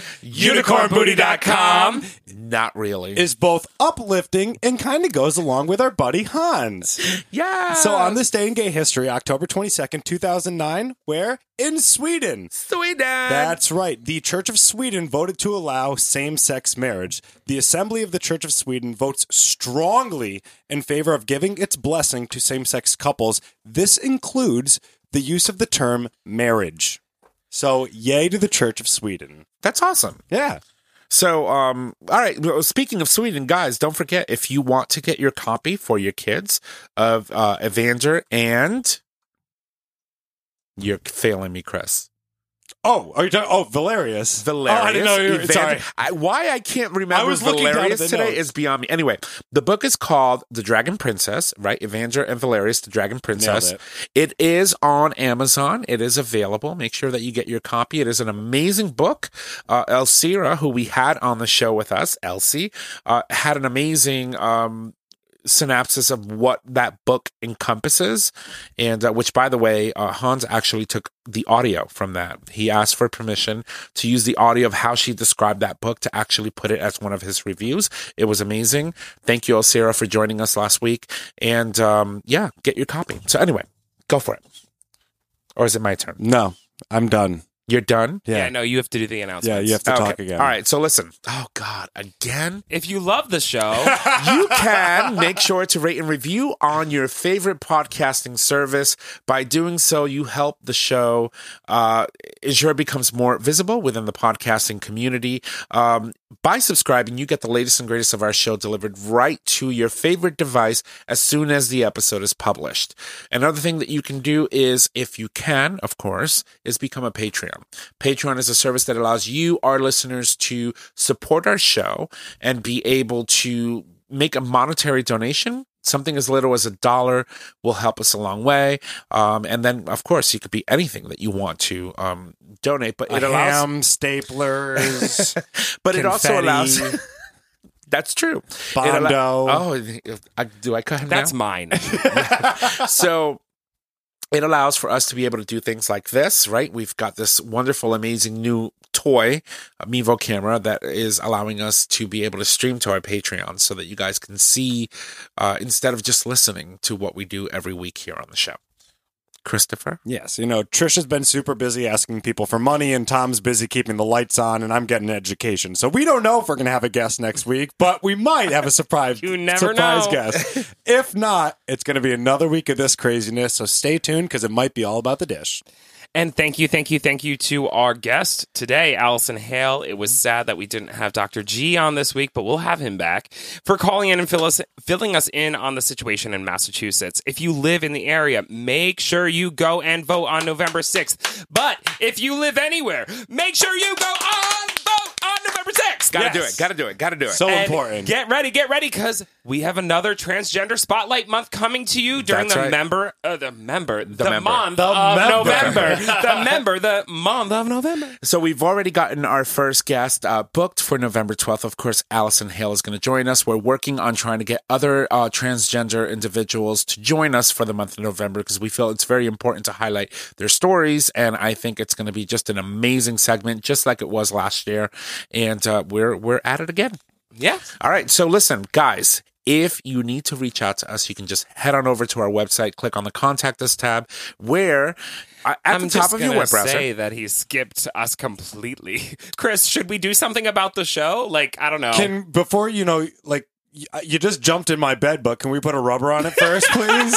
unicornbooty.com. Not really. Is both uplifting and kind of goes along with our buddy Hans. Yeah. So on this day in gay history, October 22nd, 2009, where? In Sweden. Sweden. That's right. The Church of Sweden voted to allow same-sex marriage. The Assembly of the Church of Sweden votes strongly in favor of giving its blessing to same-sex couples. This includes the use of the term marriage. So, yay to the Church of Sweden. That's awesome. Yeah. So, all right. Speaking of Sweden, guys, don't forget, if you want to get your copy for your kids of Evander and... You're failing me, Chris. Oh, are you talking? Oh, Valerius. Valerius. Oh, I didn't know you were. Sorry. Why I can't remember Valerius today is beyond me. Anyway, the book is called The Dragon Princess, right? Evander and Valerius, The Dragon Princess. It is on Amazon. It is available. Make sure that you get your copy. It is an amazing book. Elsira, who we had on the show with us, Elsie, had an amazing synopsis of what that book encompasses, and which, by the way, Hans actually took the audio from that. He asked for permission to use the audio of how she described that book to actually put it as one of his reviews. It was amazing. Thank you, Sarah, for joining us last week. And get your copy. So anyway, go for it. Or is it my turn? No, I'm done. You're done? Yeah, no, you have to do the announcements. Yeah, you have to talk again. All right, so listen. Oh, God, again? If you love the show, You can make sure to rate and review on your favorite podcasting service. By doing so, you help the show ensure it becomes more visible within the podcasting community. By subscribing, you get the latest and greatest of our show delivered right to your favorite device as soon as the episode is published. Another thing that you can do is, if you can, of course, is become a Patreon. Patreon is a service that allows you, our listeners, to support our show and be able to make a monetary donation. Something as little as $1 will help us a long way. And then, of course, it could be anything that you want to donate. But it allows ham, staplers, but it also confetti. allows. That's true. Bondo. Do I cut him that's down? mine. So it allows for us to be able to do things like this, right? We've got this wonderful, amazing new toy, a Mevo camera, that is allowing us to be able to stream to our Patreon so that you guys can see instead of just listening to what we do every week here on the show. Christopher? Yes, Trisha's been super busy asking people for money, and Tom's busy keeping the lights on, and I'm getting an education. So we don't know if we're going to have a guest next week, but we might have a surprise You never know. guest. If not, it's going to be another week of this craziness, so stay tuned because it might be all about the dish. And thank you to our guest today, Allison Hale. It was sad that we didn't have Dr. G on this week, but we'll have him back for calling in and filling us in on the situation in Massachusetts. If you live in the area, make sure you go and vote on November 6th. But if you live anywhere, make sure you go and vote on November 6th. Gotta do it. So And important. Get ready, because we have another Transgender Spotlight Month coming to you during That's the right. month of November. the month of November. So we've already gotten our first guest booked for November 12th. Of course, Allison Hale is going to join us. We're working on trying to get other transgender individuals to join us for the month of November because we feel it's very important to highlight their stories. And I think it's going to be just an amazing segment, just like it was last year. And we're at it again. Yeah. All right. So listen, guys. If you need to reach out to us, you can just head on over to our website, click on the Contact Us tab, where at the top of your web browser. Say that he skipped us completely. Chris, should we do something about the show? Like, I don't know. Before you just jumped in my bed, but can we put a rubber on it first, please?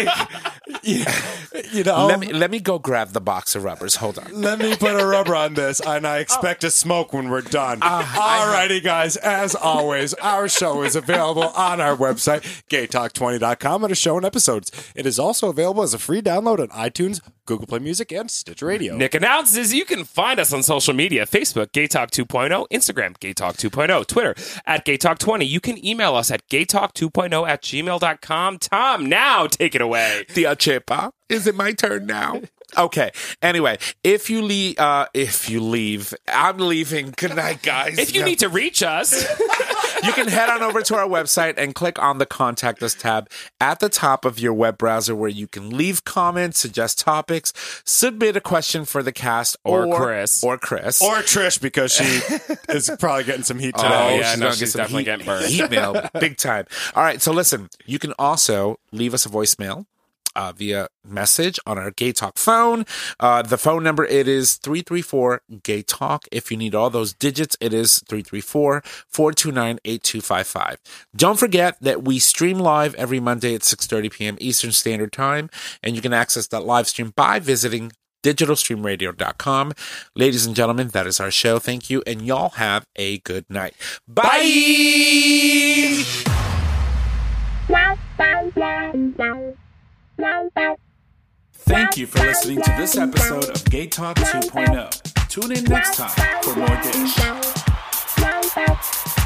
Let me go grab the box of rubbers. Hold on. Let me put a rubber on this, and I expect to smoke when we're done. Alrighty, guys. As always, our show is available on our website, gaytalk20.com, under show and episodes. It is also available as a free download on iTunes, Google Play Music, and Stitcher Radio. Nick announces you can find us on social media: Facebook, Gay Talk 2.0, Instagram, Gay Talk 2.0, Twitter, at Gay Talk 20. You can email us at gaytalk2.0@gmail.com. Tom, now take it away. Tia Chepa. Is it my turn now? Okay. Anyway, if you leave, I'm leaving. Good night, guys. If you need to reach us, you can head on over to our website and click on the Contact Us tab at the top of your web browser, where you can leave comments, suggest topics, submit a question for the cast, Or Chris. Or Chris. Or Trish, because she is probably getting some heat today. Oh, yeah, she's no, gonna she's get some definitely getting burned. Heat mail, big time. All right, so listen, you can also leave us a voicemail via message on our Gay Talk phone. The phone number, it is 334-GAY-TALK. If you need all those digits, it is 334-429-8255. Don't forget that we stream live every Monday at 6:30 p.m. Eastern Standard Time, and you can access that live stream by visiting digitalstreamradio.com. Ladies and gentlemen, that is our show. Thank you, and y'all have a good night. Bye! Thank you for listening to this episode of Gay Talk 2.0. Tune in next time for more dish.